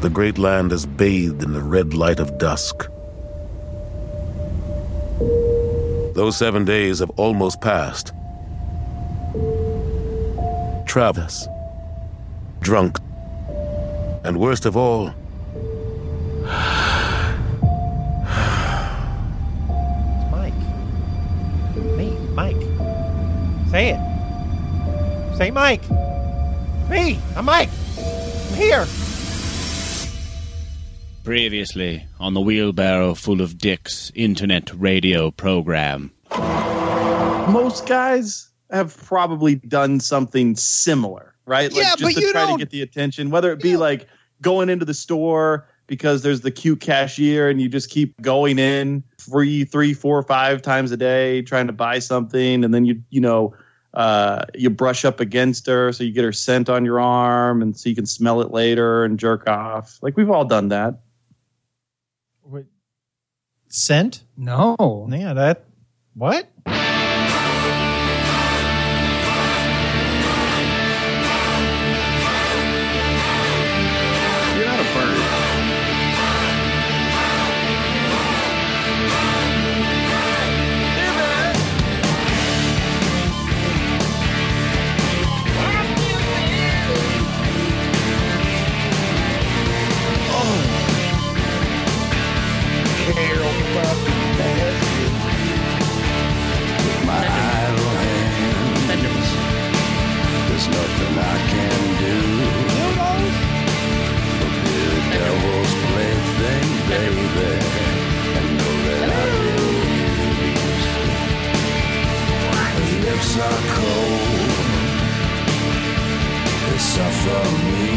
The great land is bathed in the red light of dusk. Those 7 days have almost passed. Travis, drunk, and worst of all, It's Mike. Me, Mike. Say it. Say Mike. Me, I'm Mike. I'm here. Previously on the Wheelbarrow Full of Dicks internet radio program. Most guys have probably done something similar, right? Like Yeah, just but to you try to don't- get the attention, whether it be like going into the store because there's the cute cashier and you just keep going in 3, 4, 5 times a day trying to buy something, and then you brush up against her so you get her scent on your arm and so you can smell it later and jerk off. Like, we've all done that. Wait. Scent? No. Yeah, that. What? You're not a bird. There's nothing I can do. But be the devil's plaything, baby, and know that I've been used. Her lips are cold, they suffer me.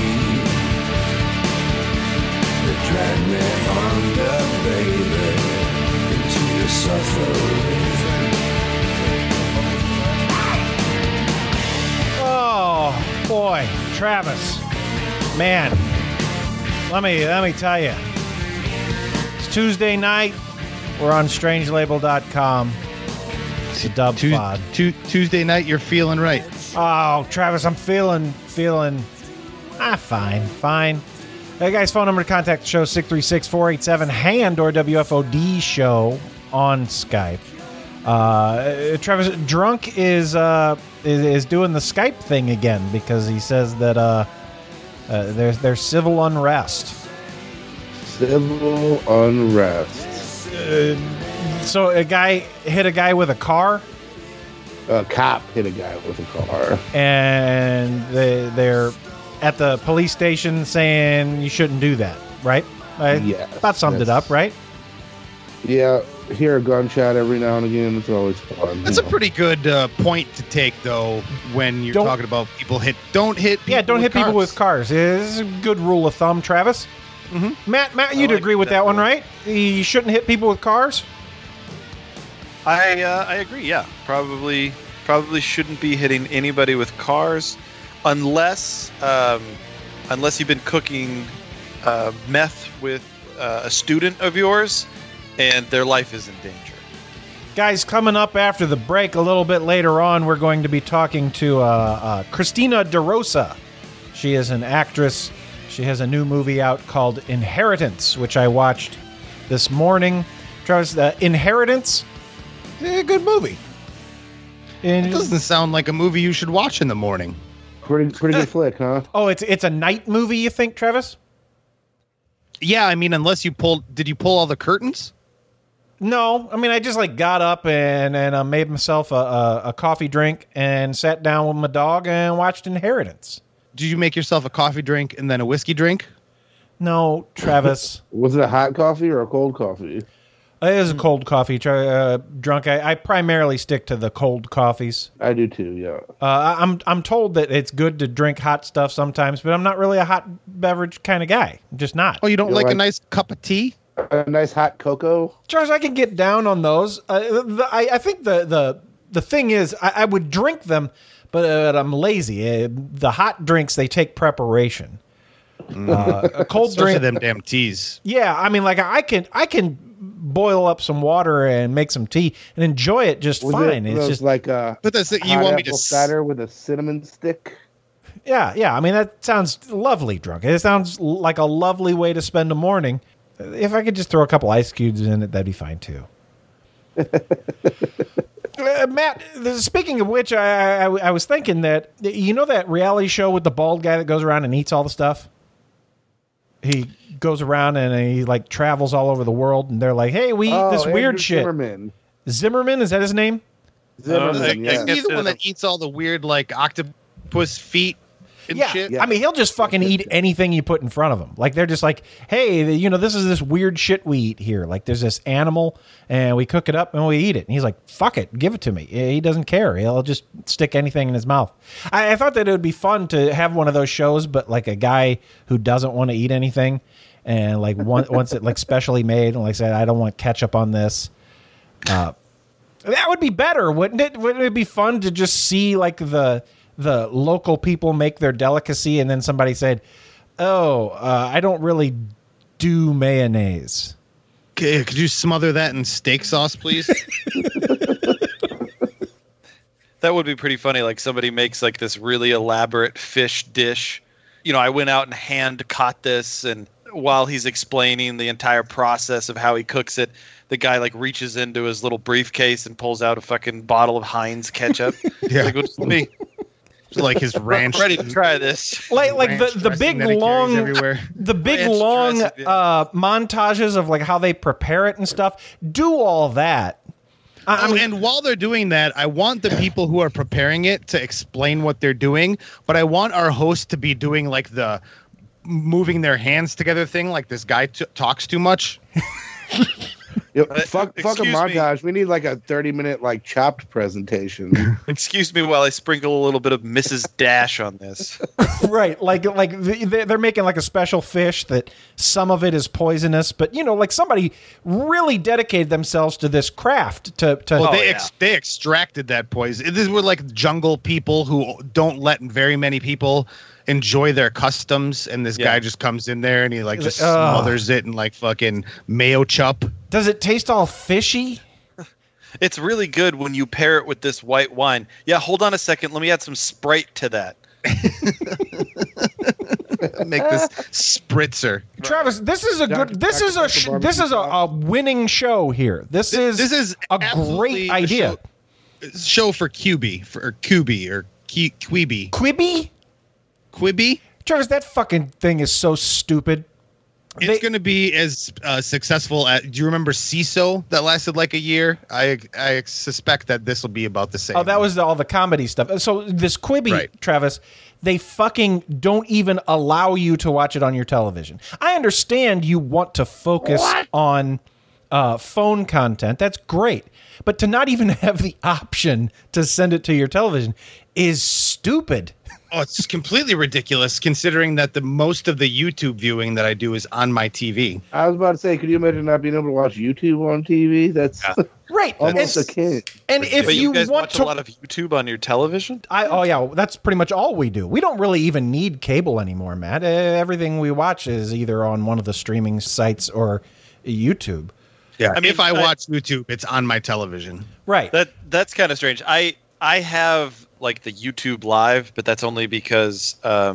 They drag me under, baby, into your suffering. Oh boy, Travis, man, let me tell you, it's Tuesday night. We're on strangelabel.com. It's a dub pod. Tuesday night, you're feeling right. Oh, Travis, I'm feeling fine. Hey guys, phone number to contact the show 636-487-HAND or WFOD show on Skype. Travis, drunk is doing the Skype thing again because he says that there's civil unrest. Civil unrest. So a guy hit a guy with a car, A cop hit a guy with a car. and they're at the police station saying you shouldn't do that, right? Yes, About summed it up, right? Yeah, hear a gunshot every now and again. It's always fun. That's a pretty good point to take, though, when you're Don't- talking about don't hit people Don't hit people with cars. cars. This is a good rule of thumb, Travis. Mm-hmm. Matt, you'd like agree with that one, right? You shouldn't hit people with cars. I agree. Yeah, probably shouldn't be hitting anybody with cars, unless you've been cooking meth with a student of yours, and their life is in danger. Guys, coming up after the break, a little bit later on, we're going to be talking to Christina DeRosa. She is an actress. She has a new movie out called Inheritance, which I watched this morning. Travis, Inheritance, a good movie. It And, doesn't sound like a movie you should watch in the morning. pretty good flick, huh? oh, it's a night movie, you think, Travis? Yeah, I mean, unless did you pull all the curtains? No, I mean, I just got up and made myself a coffee drink and sat down with my dog and watched Inheritance. Did you make yourself a coffee drink and then a whiskey drink? No, Travis. Was it a hot coffee or a cold coffee? It is a cold coffee. Drunk. I primarily stick to the cold coffees. I do too, yeah. I'm told that it's good to drink hot stuff sometimes, but I'm not really a hot beverage kind of guy. I'm just not. Oh, you don't You're like a like- nice cup of tea? A nice hot cocoa. Charles, I can get down on those. I think the thing is, I would drink them, but I'm lazy. The hot drinks, they take preparation. A cold Especially drink, them damn teas. yeah. I mean, I can boil up some water and make some tea and enjoy it just Was fine. it It's those just like a But that's it. You hot want me to apple cider with a cinnamon stick? Yeah. I mean, that sounds lovely, drunk. It sounds like a lovely way to spend a morning. If I could just throw a couple ice cubes in it, that'd be fine too. Matt, speaking of which, I was thinking that, you know that reality show with the bald guy that goes around and eats all the stuff? He goes around and he like travels all over the world, and they're like, hey, we eat this weird Andrew shit. Zimmerman, is that his name? Zimmerman, yeah. Isn't he the one that eats all the weird like octopus feet and shit? I mean, he'll just fucking eat anything you put in front of him. Like, they're just like, hey, you know, this is this weird shit we eat here. Like, there's this animal, and we cook it up, and we eat it. And he's like, fuck it, give it to me. He doesn't care. He'll just stick anything in his mouth. I thought that it would be fun to have one of those shows, but like a guy who doesn't want to eat anything, and like once it like specially made, and like said, I don't want ketchup on this. That would be better, wouldn't it? Wouldn't it be fun to just see like the local people make their delicacy, and then somebody said, I don't really do mayonnaise. Okay, could you smother that in steak sauce, please? That would be pretty funny. Like somebody makes like this really elaborate fish dish. You know, I went out and hand caught this, and while he's explaining the entire process of how he cooks it, the guy like reaches into his little briefcase and pulls out a fucking bottle of Heinz ketchup. Yeah. Like, what's me? Like his ranch. I'm ready to try this. Like the big long montages of like how they prepare it and stuff. Do all that. I mean, and while they're doing that, I want the people who are preparing it to explain what they're doing, but I want our host to be doing like the moving their hands together thing, like this guy talks too much. Fuck a montage. We need like a 30-minute like chopped presentation. Excuse me while I sprinkle a little bit of Mrs. Dash on this. Right, like they're making like a special fish that some of it is poisonous, but you know, like somebody really dedicated themselves to this craft. They extracted that poison. These were like jungle people who don't let very many people enjoy their customs, and this guy just comes in there and he like just smothers it in like fucking mayo chup. Does it taste all fishy? It's really good when you pair it with this white wine. Yeah, hold on a second. Let me add some Sprite to that. Make this spritzer. Travis, this is a winning show here. This is a great idea. Show for Quibi or Quibi. Quibi? Travis, that fucking thing is so stupid. It's going to be as successful as. Do you remember CISO that lasted like a year? I suspect that this will be about the same. Oh, that was all the comedy stuff. So this Quibi, right. Travis, they fucking don't even allow you to watch it on your television. I understand you want to focus on phone content. That's great. But to not even have the option to send it to your television is stupid. Oh, it's completely ridiculous considering that the most of the YouTube viewing that I do is on my TV. I was about to say, could you imagine not being able to watch YouTube on TV? That's right. Almost a kid. And if you guys watch a lot of YouTube on your television? That's pretty much all we do. We don't really even need cable anymore, Matt. Everything we watch is either on one of the streaming sites or YouTube. Yeah, I mean, if I watch YouTube, it's on my television. Right. That's kind of strange. I have like the YouTube Live, but that's only because a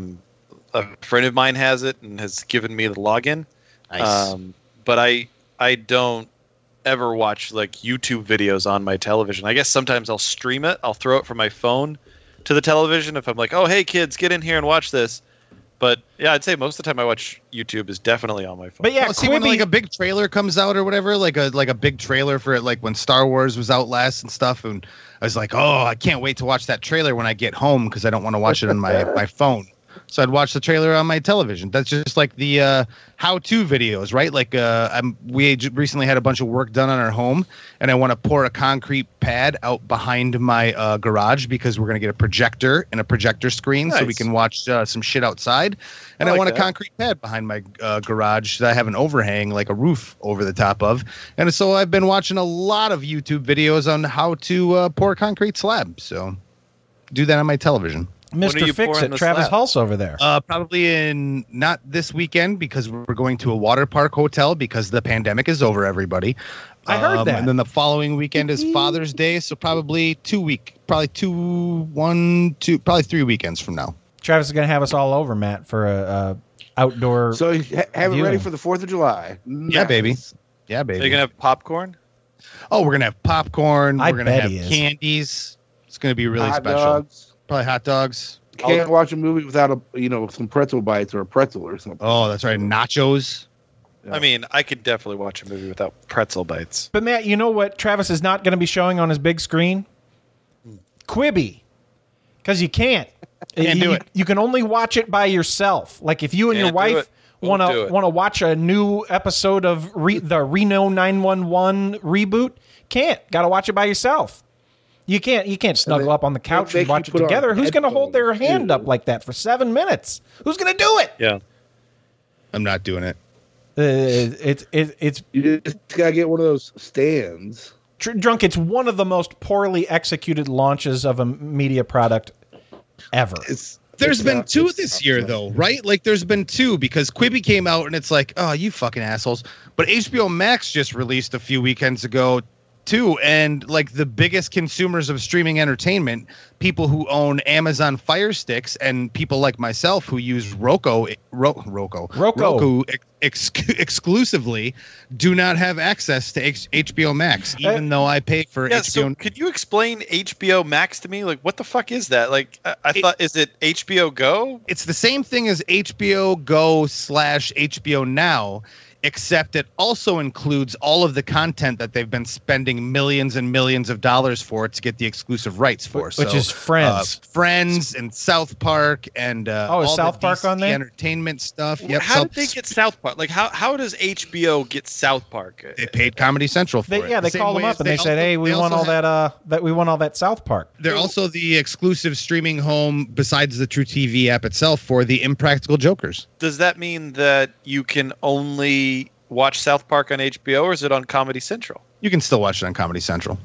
friend of mine has it and has given me the login. Nice. But I don't ever watch like YouTube videos on my television. I guess sometimes I'll stream it. I'll throw it from my phone to the television if I'm like, oh, hey, kids, get in here and watch this. But yeah, I'd say most of the time I watch YouTube is definitely on my phone. But yeah, see when like a big trailer comes out or whatever, like a big trailer for it, like when Star Wars was out last and stuff, and I was like, oh, I can't wait to watch that trailer when I get home because I don't want to watch it on my phone. So I'd watch the trailer on my television. That's just like the how-to videos, right? Like we recently had a bunch of work done on our home, and I want to pour a concrete pad out behind my garage because we're going to get a projector and a projector screen so we can watch some shit outside. And I want a concrete pad behind my garage that I have an overhang, like a roof over the top of. And so I've been watching a lot of YouTube videos on how to pour a concrete slab. So do that on my television. Mr. Fix-It, Travis Hulse over there. Probably in not this weekend because we're going to a water park hotel because the pandemic is over, everybody. I heard that. And then the following weekend is Father's Day, so probably 3 weekends from now. Travis is going to have us all over, Matt, for a outdoor. So have it ready viewing. for the 4th of July. Yeah, baby. Yeah, Are baby. you gonna have popcorn? Oh, we're gonna have popcorn. I We're gonna bet have he is. candies. It's gonna be really Hot special. dogs. Probably hot dogs. Can't watch a movie without some pretzel bites or a pretzel or something. Oh, that's right. Nachos. Yeah. I mean, I could definitely watch a movie without pretzel bites. But Matt, you know what Travis is not going to be showing on his big screen? Quibi. Because you can't. Can't do it. You can only watch it by yourself. Like if you and your Can't do wife it. Won't do it. want to watch a new episode of the Reno 911 reboot, can't. Got to watch it by yourself. You can't snuggle up on the couch they and watch make it you put on together. Who's going to hold their headphones, hand too. up like that for 7 minutes? Who's going to do it? Yeah. I'm not doing it. It's You just gotta get one of those stands. Drunk. It's one of the most poorly executed launches of a media product ever. There's been not two just this stuff, year, man. though, right? Like, there's been two because Quibi came out and it's like, oh, you fucking assholes. But HBO Max just released a few weekends ago, too. And, like, the biggest consumers of streaming entertainment, people who own Amazon Fire Sticks and people like myself who use Roku exclusively, do not have access to HBO Max, even though I pay for Yeah. HBO. So could you explain HBO Max to me? Like, what the fuck is that? Like, I thought, is it HBO Go? It's the same thing as HBO Go / HBO Now, except it also includes all of the content that they've been spending millions and millions of dollars for to get the exclusive rights for. Which is Friends. Friends and South Park and is all South the Park DC on there? entertainment stuff. Yep. How did they get South Park? Like, how does HBO get South Park? They paid Comedy Central for it. They The same called them way up as and they said, also- "Hey, we want also all have- that we want all that South Park." They're also the exclusive streaming home, besides the True TV app itself, for the Impractical Jokers. Does that mean that you can only watch South Park on HBO, or is it on Comedy Central? You can still watch it on Comedy Central.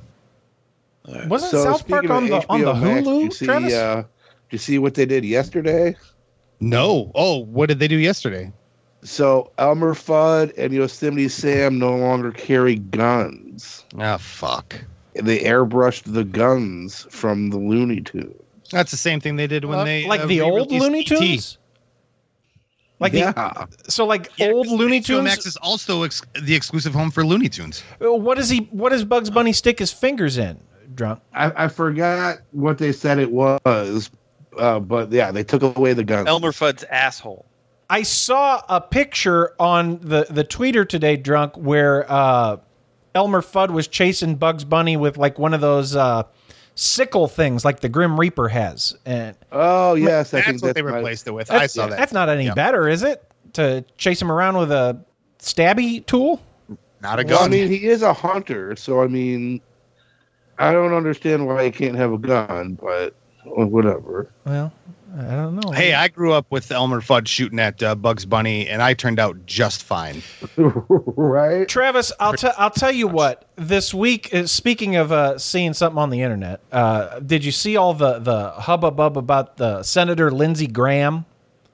Wasn't So South Park speaking on of the HBO Max, Hulu, you see, Travis? did you see what they did yesterday? No. Oh, what did they do yesterday? So Elmer Fudd and Yosemite Sam no longer carry guns. Ah, fuck. They airbrushed the guns from the Looney Tunes. That's the same thing they did when they like the old re-released Looney E.T.. Tunes. Like Yeah. old Looney HBO Tunes. Max is also the exclusive home for Looney Tunes. What does Bugs Bunny stick his fingers in? Drunk. I forgot what they said it was, but yeah, they took away the guns. Elmer Fudd's asshole. I saw a picture on the Tweeter today, Drunk, where Elmer Fudd was chasing Bugs Bunny with like one of those sickle things like the Grim Reaper has. And Oh yes, I That's think what they my- replaced it with. I saw that. that's not any Yeah. better, is it? To chase him around with a stabby tool? Not a Well, I gun. mean, he is a hunter, so I mean, I don't understand why he can't have a gun, but whatever. Well, I don't know. Hey, I grew up with Elmer Fudd shooting at Bugs Bunny, and I turned out just fine. Right? Travis, I'll tell you what. This week, speaking of seeing something on the internet, did you see all the hubbub about the Senator Lindsey Graham?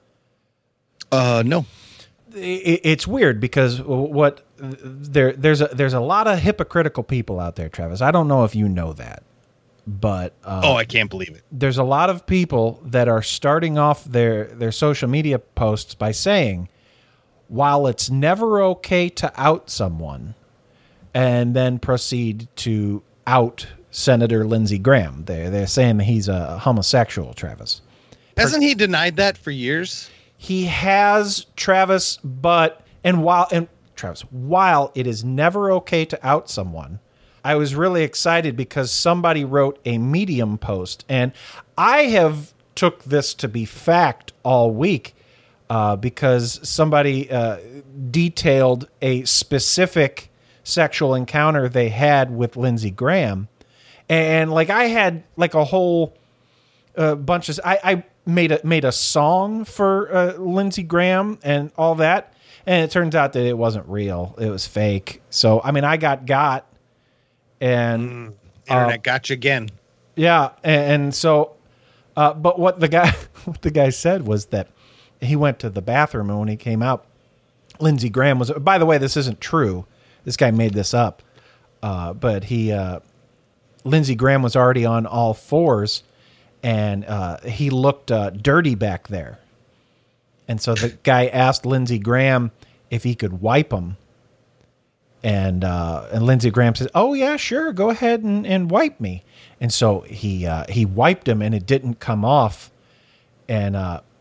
No. It's weird because there's a lot of hypocritical people out there, Travis. I don't know if you know that, but I can't believe it. there's a lot of people that are starting off their social media posts by saying, while it's never okay to out someone, and then proceed to out Senator Lindsey Graham. They're saying that he's a homosexual, Travis. Hasn't he denied that for years? He has, Travis, while it is never okay to out someone, I was really excited because somebody wrote a Medium post, and I have took this to be fact all week because somebody detailed a specific sexual encounter they had with Lindsey Graham, and like I had like a whole bunch of I made a song for Lindsey Graham and all that, and it turns out that it wasn't real; it was fake. So I mean, I got, and Internet got you again. yeah, and so, but what the guy said was that he went to the bathroom, and when he came out, Lindsey Graham was. By the way, this isn't true. This guy made this up, but Lindsey Graham was already on all fours. and he looked dirty back there. And so the guy asked Lindsey Graham if he could wipe him. And Lindsey Graham says, "Oh yeah, sure, go ahead and wipe me." And so he wiped him, and it didn't come off. And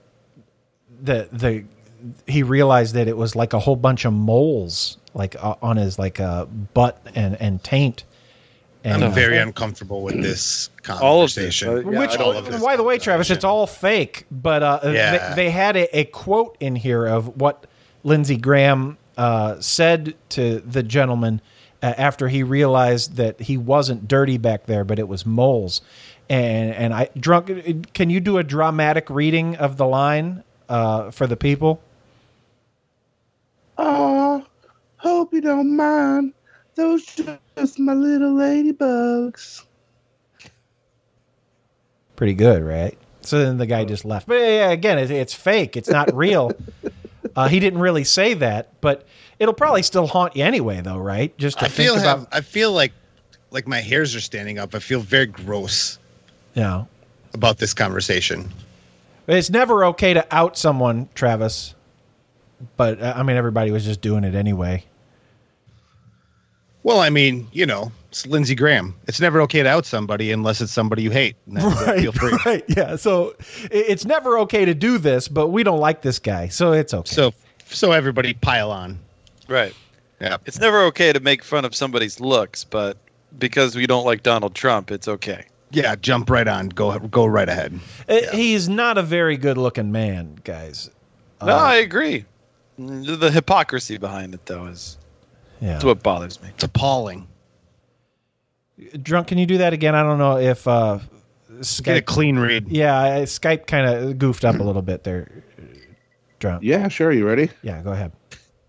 he realized that it was like a whole bunch of moles, like on his butt and taint. And, I'm very uncomfortable with this all of this. conversation. By the way, Travis, it's all fake. But they had a quote in here of what Lindsey Graham said to the gentleman after he realized that he wasn't dirty back there, but it was moles. And can you do a dramatic reading of the line for the people? Oh, hope you don't mind. Those just my little ladybugs. Pretty good, right? So then the guy just left. But yeah, again, it's fake. It's not real. He didn't really say that, but it'll probably still haunt you anyway, though, right? Just to I feel like my hairs are standing up. I feel very gross. Yeah. About this conversation. It's never okay to out someone, Travis. But I mean, everybody was just doing it anyway. Well, I mean, it's Lindsey Graham. It's never okay to out somebody unless it's somebody you hate. Right, feel free. Right, yeah. So it's never okay to do this, but we don't like this guy, so it's okay. So everybody pile on. Right. Yeah. It's never okay to make fun of somebody's looks, but because we don't like Donald Trump, it's okay. Yeah, jump right on. Go right ahead. He's not a very good-looking man, guys. No, I agree. The hypocrisy behind it, though, is what bothers me. It's appalling. Drunk, can you do that again? I don't know if Skype... Get a clean read. Yeah, Skype kind of goofed up a little bit there. Drunk. Yeah, sure. You ready? Yeah, go ahead.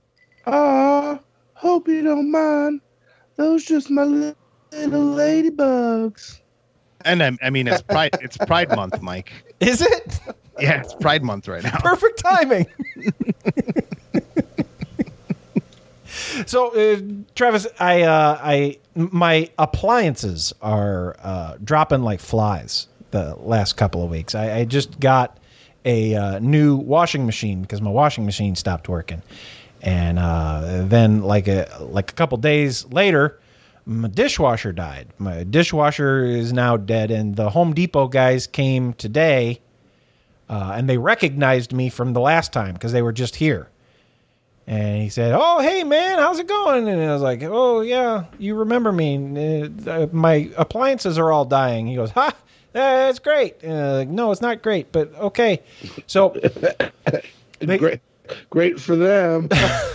Hope you don't mind. Those just my little ladybugs. And I mean, it's Pride Month, Mike. Is it? Yeah, it's Pride Month right now. Perfect timing. So, Travis, my appliances are dropping like flies the last couple of weeks. I just got a new washing machine because my washing machine stopped working, and then like a couple days later, my dishwasher died. My dishwasher is now dead, and the Home Depot guys came today, and they recognized me from the last time because they were just here. And he said, "Oh, hey, man, how's it going?" And I was like, "Oh, yeah, you remember me. My appliances are all dying." He goes, "Ha, that's great." No, it's not great, but okay. So, great for them.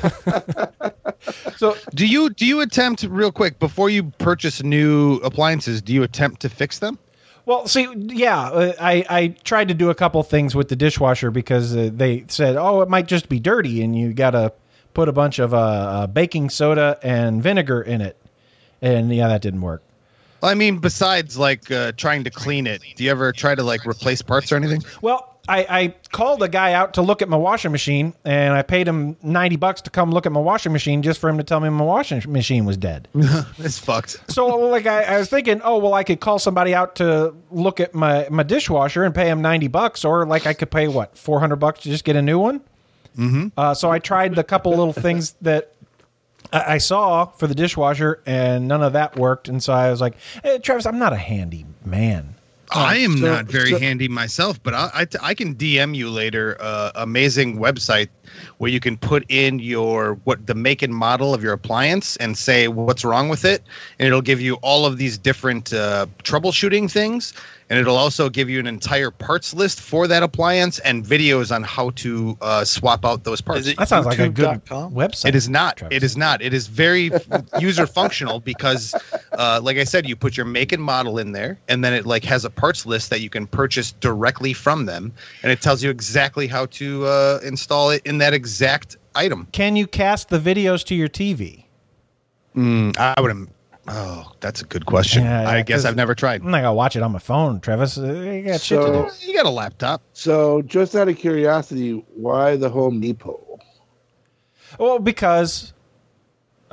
So, do you attempt real quick before you purchase new appliances? Do you attempt to fix them? Well, see, yeah, I tried to do a couple things with the dishwasher because they said, "Oh, it might just be dirty, and you got to put a bunch of baking soda and vinegar in it." And yeah, that didn't work. Well, I mean, besides trying to clean it, do you ever try to replace parts or anything? Well, I called a guy out to look at my washing machine, and I paid him $90 to come look at my washing machine just for him to tell me my washing machine was dead. It's fucked. So I was thinking, oh, well, I could call somebody out to look at my dishwasher and pay him $90, or I could pay $400 to just get a new one. Mm-hmm. So I tried the couple little things that I saw for the dishwasher, and none of that worked. And so I was like, "Hey, Travis, I'm not a handy man." I am not very handy myself, but I can DM you later. Amazing website where you can put in the make and model of your appliance and say what's wrong with it, and it'll give you all of these different troubleshooting things, and it'll also give you an entire parts list for that appliance and videos on how to swap out those parts. That sounds like a good website. It is not. Travis. It is not. It is very user functional because, like I said, you put your make and model in there, and then it has a parts list that you can purchase directly from them, and it tells you exactly how to install it in that exact item. Can you cast the videos to your TV? I would. Oh, that's a good question. Yeah, I guess I've never tried. I'm not gonna watch it on my phone, Travis. I got shit to do. You got a laptop. So, just out of curiosity, why the Home Depot? Well, because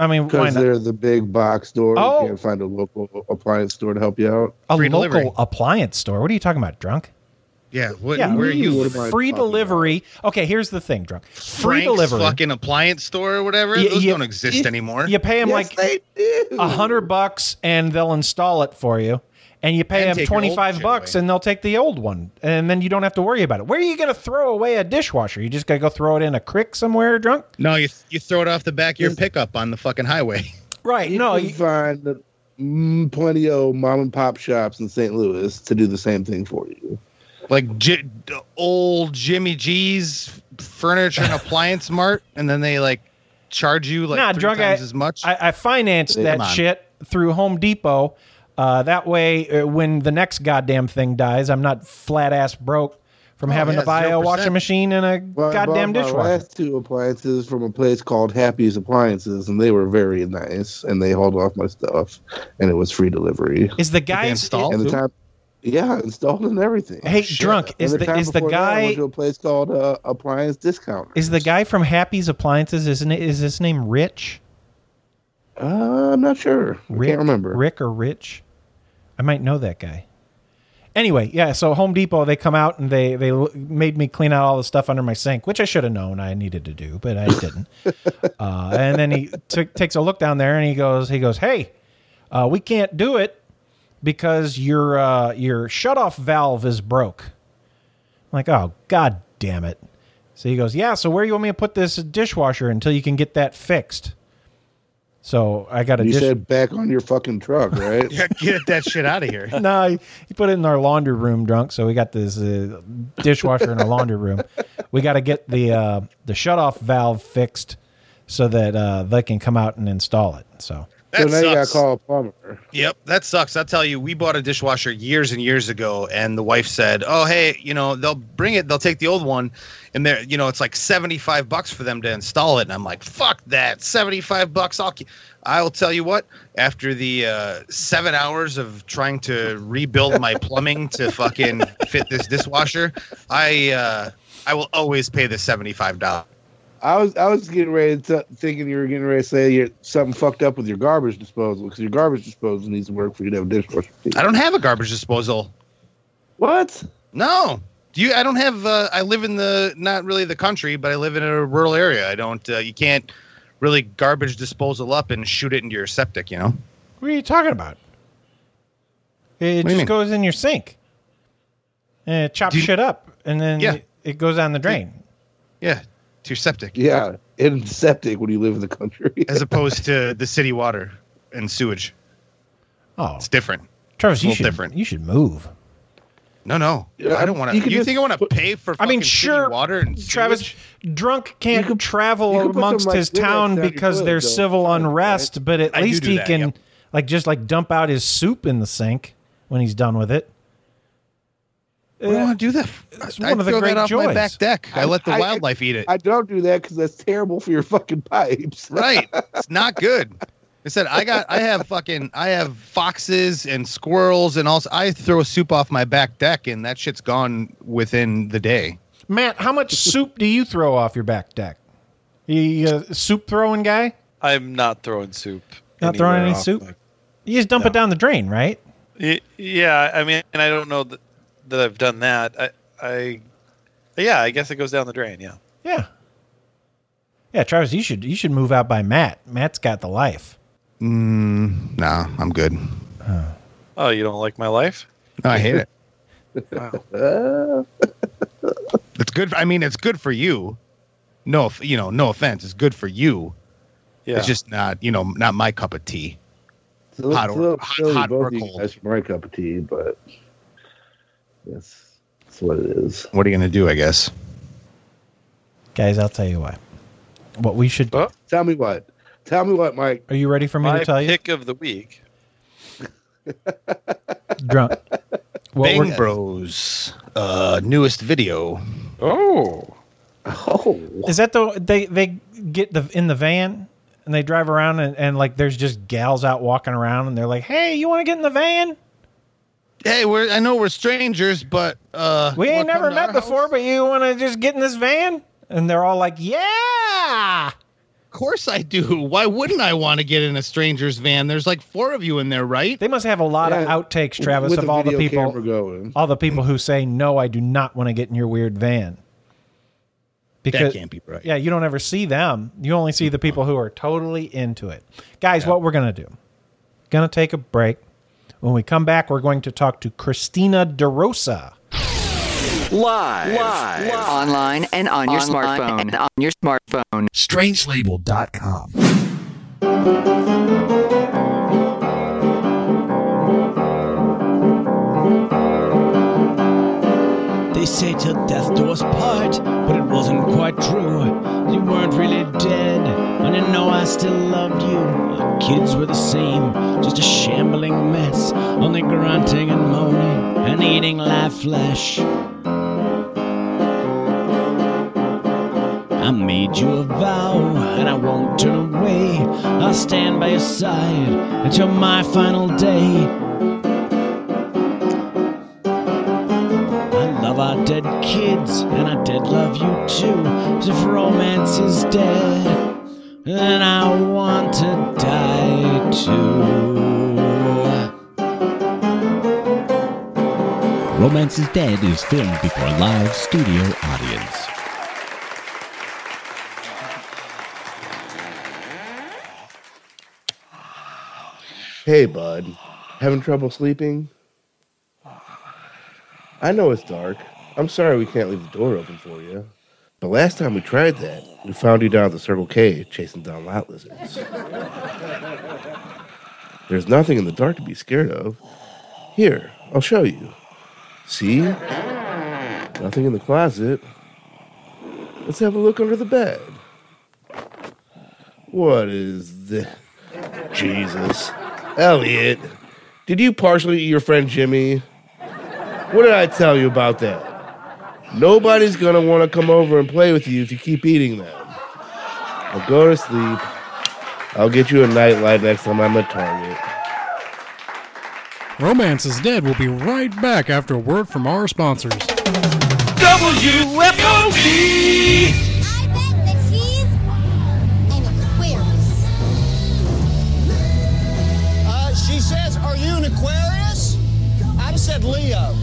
I mean, why Because not? they're the big box store. Oh. You can't find a local appliance store to help you out. A Free local delivery. appliance store. What are you talking about, Drunk? Yeah. What, Yeah, where are you? What am I free talking delivery. Okay, here's the thing, Drunk. Free Frank's delivery. fucking appliance store or whatever. Yeah, Those yeah, don't exist anymore. You pay them Yes, like they do. $100 and they'll install it for you. And you pay And them take your old $25 shit bucks away. and they'll take the old one. And then you don't have to worry about it. Where are you going to throw away a dishwasher? You just got to go throw it in a creek somewhere, Drunk? No, you throw it off the back of your pickup on the fucking highway. Right. You No, can find plenty of mom and pop shops in St. Louis to do the same thing for you. Like old Jimmy G's furniture and appliance mart, and then they like charge you like Nah, 3 Drunk, times as much. I financed that Come on. shit through Home Depot. That way, when the next goddamn thing dies, I'm not flat ass broke from having to buy a 0%. washing machine and a Well, I goddamn bought my dishwasher. last 2 appliances from a place called Happy's Appliances, and they were very nice, and they hauled off my stuff, and it was free delivery. Is the guy install? And the time, yeah, installed and everything. Hey, Drunk, And is the time is the before that, I guy went to a place called Appliance Discount. is the guy from Happy's Appliances? Is his name Rich? I'm not sure. I can't remember. Rick or Rich? I might know that guy. Anyway, yeah. So Home Depot, they come out and they made me clean out all the stuff under my sink, which I should have known I needed to do, but I didn't. And then he takes a look down there and he goes, "Hey, we can't do it because your shutoff valve is broke." I'm like, "Oh, god damn it!" So he goes, "Yeah. So where do you want me to put this dishwasher until you can get that fixed?" So I got a You said back on your fucking truck, right? Yeah, get that shit out of here. No, he put it in our laundry room, Drunk. So we got this dishwasher in our laundry room. We got to get the shutoff valve fixed so that they can come out and install it. So That so now you got to sucks. call a plumber. Yep, that sucks. I'll tell you, we bought a dishwasher years and years ago, and the wife said, "Oh, hey, they'll bring it. They'll take the old one, and they're, it's like $75 for them to install it." And I'm like, "Fuck that, $75! I'll tell you what. After the 7 hours of trying to rebuild my plumbing to fucking fit this dishwasher, I will always pay the $75." I was getting ready to thinking you were getting ready to say something fucked up with your garbage disposal because your garbage disposal needs to work for you to have a dishwasher. I don't have a garbage disposal. What? No. I don't have. I live in not really the country, but I live in a rural area. I don't. You can't really garbage disposal up and shoot it into your septic. what are you talking about? It What do you just mean? goes in your sink. And it chops shit up, and then Yeah. it goes down the drain. Yeah, to your septic, Yeah, in septic when you live in the country. as opposed to the city water and sewage. Oh, It's different. Travis, a little different. You should move. No. Yeah, I don't want to. you could You just think I want to pay for? I mean, fucking sure, city water and Travis, sewage? Drunk can't You could- travel you could put amongst some, like, his Kleenex town down your because toilet, there's though. civil Right. unrest, but at I do least do he that, can yep. just dump out his soup in the sink when he's done with it. I don't want to do that. It's I one of the throw great that off my joys. back deck. I let the wildlife eat it. I don't do that because that's terrible for your fucking pipes. Right. It's not good. I said I have foxes and squirrels and also I throw soup off my back deck and that shit's gone within the day. Matt, how much soup do you throw off your back deck? You a soup throwing guy? I'm not throwing soup. Not throwing anywhere any off soup? my- You just dump it down the drain, right? Yeah, I mean, and I don't know that I've done that. I guess it goes down the drain. Yeah. Yeah. Yeah, Travis, you should move out by Matt. Matt's got the life. Nah, I'm good. Oh, you don't like my life? No, I hate it. Wow. It's good. I mean, it's good for you. No, no offense. It's good for you. Yeah. It's just not, not my cup of tea. So Hot it's or- a little hot- silly, hot both or of you cold? guys for my cup of tea, but that's what it is. What are you gonna do? I guess. Guys, I'll tell you what. What we should Oh, Tell me what, Mike. Are you ready for me my to tell you? pick of the week. Drunk. What Bang we're- Bros. Newest video. Oh. Oh, Is that they get in the van and they drive around and like there's just gals out walking around and they're like, "Hey, you want to get in the van? Hey, I know we're strangers, but We ain't wanna come never to met our before, house? but you want to just get in this van?" And they're all like, "Yeah." course I do. Why wouldn't I want to get in a stranger's van? There's like 4 of you in there, right? They must have a lot of outtakes, Travis, with of the all the video people, camera going. all the people who say, no, I do not want to get in your weird van. That can't be right. Yeah, you don't ever see them. You only see the people who are totally into it. Guys, what we're going to do, going to take a break. When we come back, we're going to talk to Christina DeRosa. Live. Online and on your smartphone. Strangelabel.com. They say till death do us part, but it wasn't quite true. You weren't really dead, and you know I still loved you. Our kids were the same, just a shambling mess, only grunting and moaning and eating live flesh. I made you a vow, and I won't turn away. I'll stand by your side until my final day. Our dead kids, and I did love you too. 'Cause if romance is dead, then I want to die too. Romance is Dead is filmed before a live studio audience. Hey, bud. Having trouble sleeping? I know it's dark. I'm sorry we can't leave the door open for you. But last time we tried that, we found you down at the Circle K chasing down lot lizards. There's nothing in the dark to be scared of. Here, I'll show you. See? Nothing in the closet. Let's have a look under the bed. What is this? Jesus. Elliot, did you partially eat your friend Jimmy? What did I tell you about that? Nobody's going to want to come over and play with you if you keep eating them. Now go to sleep. I'll get you a nightlight next time I'm at Target. Romance is Dead will be right back after a word from our sponsors. WFOD! I bet that he's an Aquarius. She says, are you an Aquarius? I said Leo.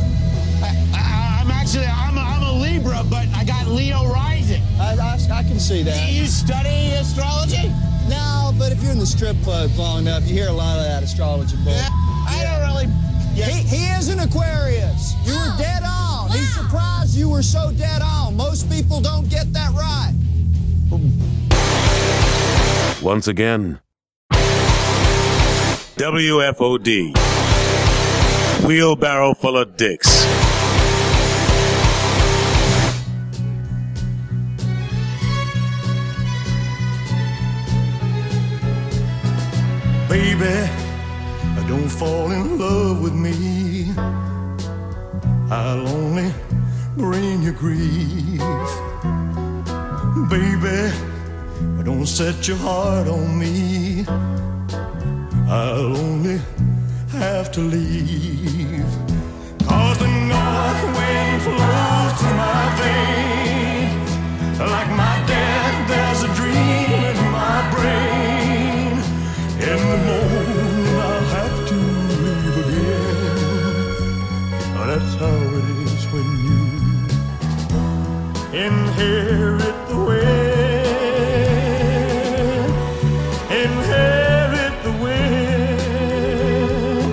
I'm a Libra, but I got Leo rising. I can see that. Do you study astrology? No, but if you're in the strip club long enough, you hear a lot of that astrology bull. Yeah, I don't really. Yeah. He is an Aquarius. You were dead on. Wow. He's surprised you were so dead on. Most people don't get that right. Once again, WFOD. Wheelbarrow full of dicks. Baby, don't fall in love with me. I'll only bring you grief. Baby, don't set your heart on me. I'll only have to leave. 'Cause the north wind flows through my veins. Like my dad, there's a dream in my brain. In the morning I'll have to leave again. That's how it is when you inherit the wind. Inherit the wind.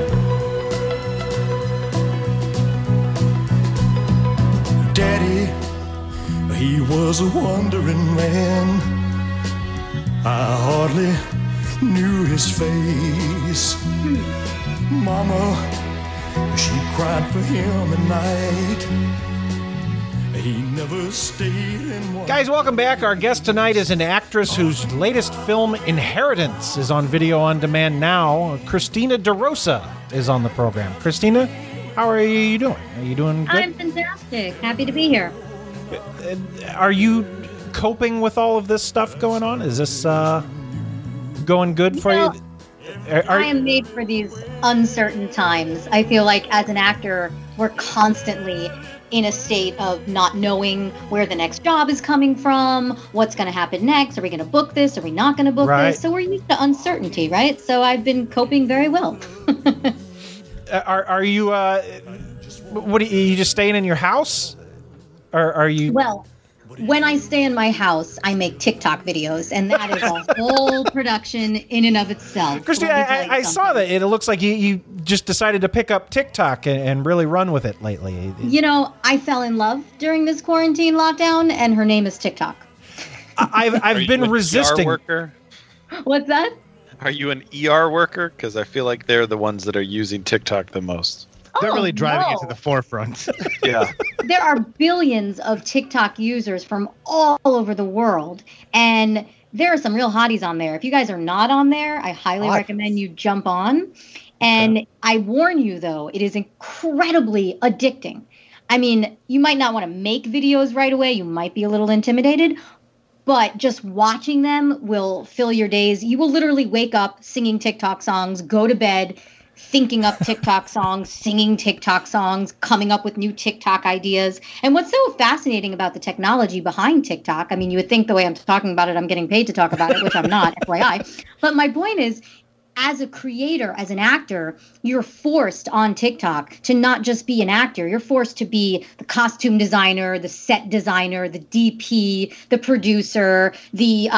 Daddy, he was a wandering man. I hardly knew his face. Mama, she cried for him at night. He never stayed in one. Guys, welcome back. Our guest tonight is an actress whose latest film, Inheritance, is on video on demand now. Christina DeRosa is on the program. Christina, how are you doing? Are you doing good? I'm fantastic. Happy to be here. Are you coping with all of this stuff going on? Is this going good for you? I am made for these uncertain times. I feel like as an actor, we're constantly in a state of not knowing where the next job is coming from, what's going to happen next. Are we going to book this? Are we not going to book this? So we're used to uncertainty, right? So I've been coping very well. Are you? What are you just staying in your house? Or are you? Well, when I stay in my house, I make TikTok videos, and that is a whole production in and of itself. Christy, I saw that. It looks like you just decided to pick up TikTok and really run with it lately. You know, I fell in love during this quarantine lockdown, and her name is TikTok. I've been resisting. ER worker? What's that? Are you an ER worker? Because I feel like they're the ones that are using TikTok the most. They're really driving it to the forefront. Yeah. There are billions of TikTok users from all over the world, and there are some real hotties on there. If you guys are not on there, I highly recommend you jump on. And I warn you, though, it is incredibly addicting. I mean, you might not want to make videos right away. You might be a little intimidated, but just watching them will fill your days. You will literally wake up singing TikTok songs, go to bed thinking up TikTok songs, singing TikTok songs, coming up with new TikTok ideas. And what's so fascinating about the technology behind TikTok, I mean, you would think the way I'm talking about it, I'm getting paid to talk about it, which I'm not, FYI. But my point is, as a creator, as an actor, you're forced on TikTok to not just be an actor. You're forced to be the costume designer, the set designer, the DP, the producer, the,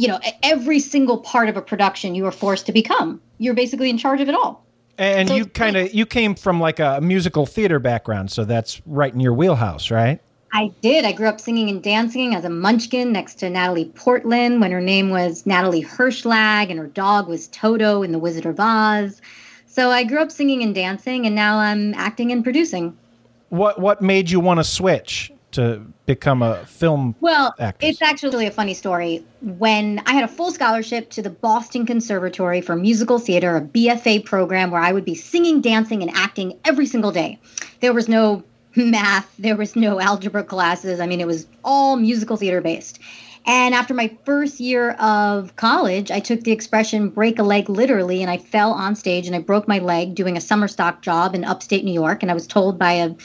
every single part of a production you are forced to become. You're basically in charge of it all. And so you came from like a musical theater background, so that's right in your wheelhouse, right? I did. I grew up singing and dancing as a munchkin next to Natalie Portman when her name was Natalie Hirschlag and her dog was Toto in The Wizard of Oz. So I grew up singing and dancing, and now I'm acting and producing. What made you want to switch to become a film actress? It's actually a funny story. When I had a full scholarship to the Boston Conservatory for Musical Theater, a BFA program where I would be singing, dancing, and acting every single day. There was no math. There was no algebra classes. I mean, it was all musical theater based. And after my first year of college, I took the expression break a leg literally, and I fell on stage and I broke my leg doing a summer stock job in upstate New York. And I was told by a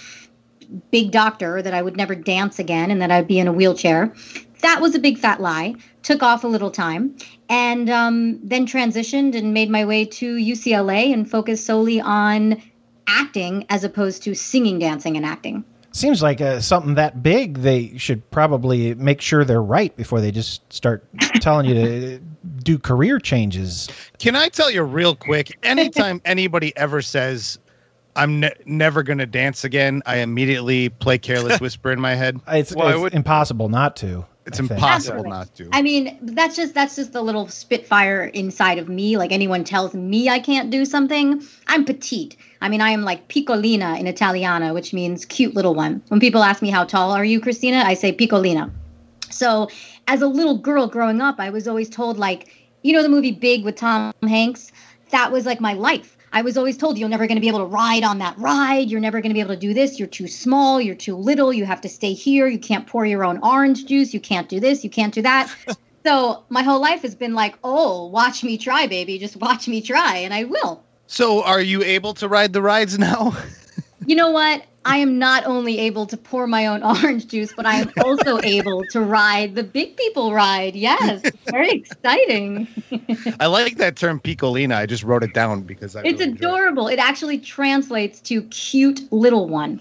big doctor that I would never dance again and that I'd be in a wheelchair. That was a big fat lie. Took off a little time, and then transitioned and made my way to UCLA and focused solely on acting as opposed to singing, dancing, and acting. Seems like something that big, they should probably make sure they're right before they just start telling you to do career changes. Can I tell you real quick, anytime anybody ever says, I'm never going to dance again, I immediately play Careless Whisper in my head. It's impossible not to. It's impossible not to. I mean, that's just the little spitfire inside of me. Like anyone tells me I can't do something, I'm petite. I mean, I am like piccolina in Italiano, which means cute little one. When people ask me how tall are you, Christina, I say piccolina. So as a little girl growing up, I was always told, like, you know the movie Big with Tom Hanks? That was like my life. I was always told you're never going to be able to ride on that ride. You're never going to be able to do this. You're too small. You're too little. You have to stay here. You can't pour your own orange juice. You can't do this. You can't do that. So my whole life has been like, oh, watch me try, baby. Just watch me try. And I will. So are you able to ride the rides now? You know what? I am not only able to pour my own orange juice, but I am also able to ride the big people ride. Yes, it's very exciting. I like that term piccolina. I just wrote it down because it's really adorable. It actually translates to cute little one.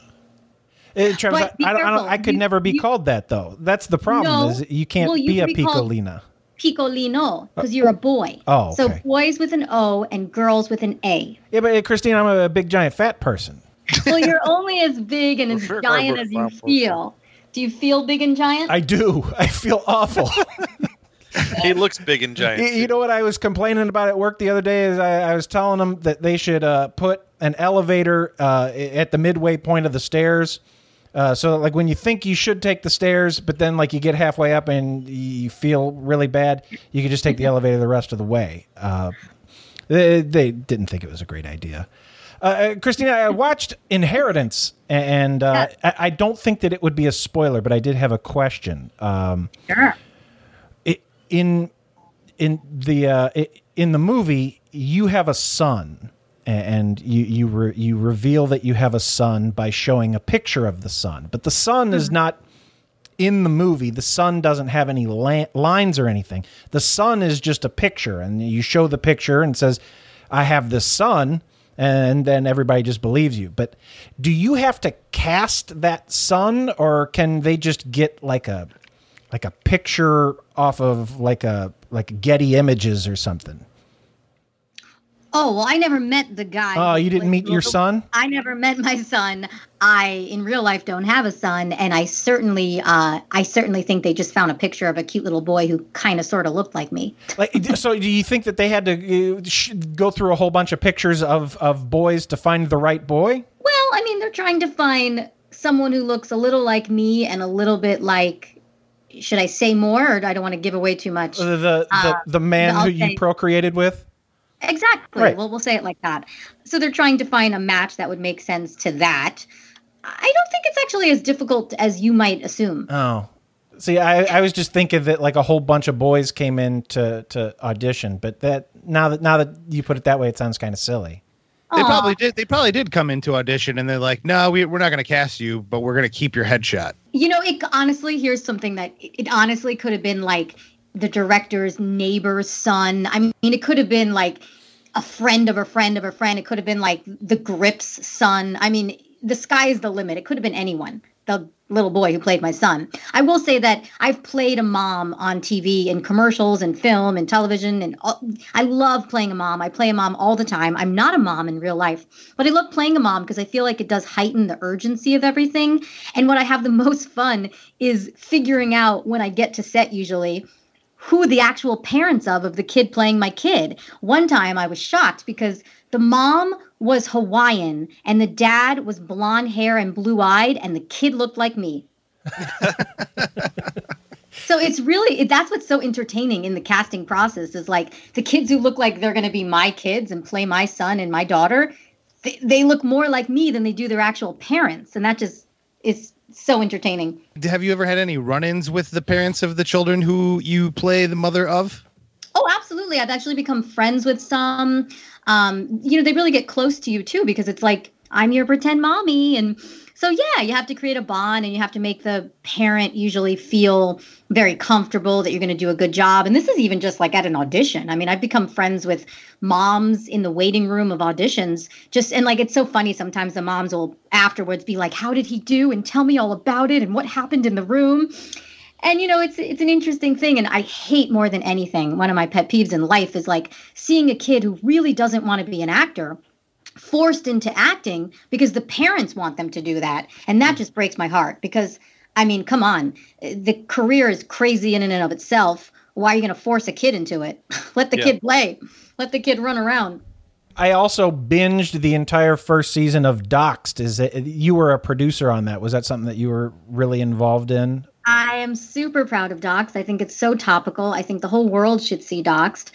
Travis, I could never be called that, though. That's the problem. No, is you can't be a piccolina. Piccolino, because you're a boy. Oh, okay. So boys with an O and girls with an A. Yeah, but Christine, I'm a big, giant, fat person. Well, you're only as big and as giant as you feel. Do you feel big and giant? I do. I feel awful. He looks big and giant. You know what I was complaining about at work the other day is I was telling them that they should put an elevator at the midway point of the stairs. So like when you think you should take the stairs, but then like you get halfway up and you feel really bad, you can just take the elevator the rest of the way. They didn't think it was a great idea. Christina, I watched Inheritance, and I don't think that it would be a spoiler, but I did have a question. Sure. In the movie, you have a son, and you reveal that you have a son by showing a picture of the son, but the son is not in the movie. The son doesn't have any lines or anything. The son is just a picture, and you show the picture and says, I have this son, and then everybody just believes you. But do you have to cast that son, or can they just get like a picture off of like Getty Images or something? Oh, well, I never met the guy. Oh, you didn't meet your son? I never met my son. I, in real life, don't have a son, and I certainly think they just found a picture of a cute little boy who kind of sort of looked like me. So do you think that they had to go through a whole bunch of pictures of boys to find the right boy? Well, I mean, they're trying to find someone who looks a little like me and a little bit like, should I say more, or I don't want to give away too much? The man who you procreated with? Exactly. Right. Well, we'll say it like that. So they're trying to find a match that would make sense to that. I don't think it's actually as difficult as you might assume. Oh. See, I was just thinking that like a whole bunch of boys came in to audition, but that now that you put it that way, it sounds kind of silly. They probably did. They probably did come into audition, and they're like, "No, we're not going to cast you, but we're going to keep your headshot." You know, it honestly, here's something that it honestly could have been like the director's neighbor's son. I mean, it could have been like a friend of a friend of a friend. It could have been like the Grip's son. I mean, the sky is the limit. It could have been anyone. The little boy who played my son. I will say that I've played a mom on TV in commercials and film and television, and I love playing a mom. I play a mom all the time. I'm not a mom in real life, but I love playing a mom because I feel like it does heighten the urgency of everything. And what I have the most fun is figuring out when I get to set usually who the actual parents of the kid playing my kid. One time I was shocked because the mom was Hawaiian and the dad was blonde hair and blue-eyed, and the kid looked like me. So it's really, that's what's so entertaining in the casting process is like the kids who look like they're going to be my kids and play my son and my daughter, they look more like me than they do their actual parents. And that just is so entertaining. Have you ever had any run-ins with the parents of the children who you play the mother of? Oh, absolutely. I've actually become friends with some. They really get close to you too, because it's like, I'm your pretend mommy. And so, yeah, you have to create a bond, and you have to make the parent usually feel very comfortable that you're going to do a good job. And this is even just like at an audition. I mean, I've become friends with moms in the waiting room of auditions. And like, it's so funny. Sometimes the moms will afterwards be like, how did he do? And tell me all about it and what happened in the room. And, it's an interesting thing. And I hate more than anything. One of my pet peeves in life is like seeing a kid who really doesn't want to be an actor forced into acting because the parents want them to do that. And that just breaks my heart because, I mean, come on. The career is crazy in and of itself. Why are you going to force a kid into it? Let the kid play. Let the kid run around. I also binged the entire first season of Doxed. You were a producer on that. Was that something that you were really involved in? I am super proud of Doxed. I think it's so topical. I think the whole world should see Doxed.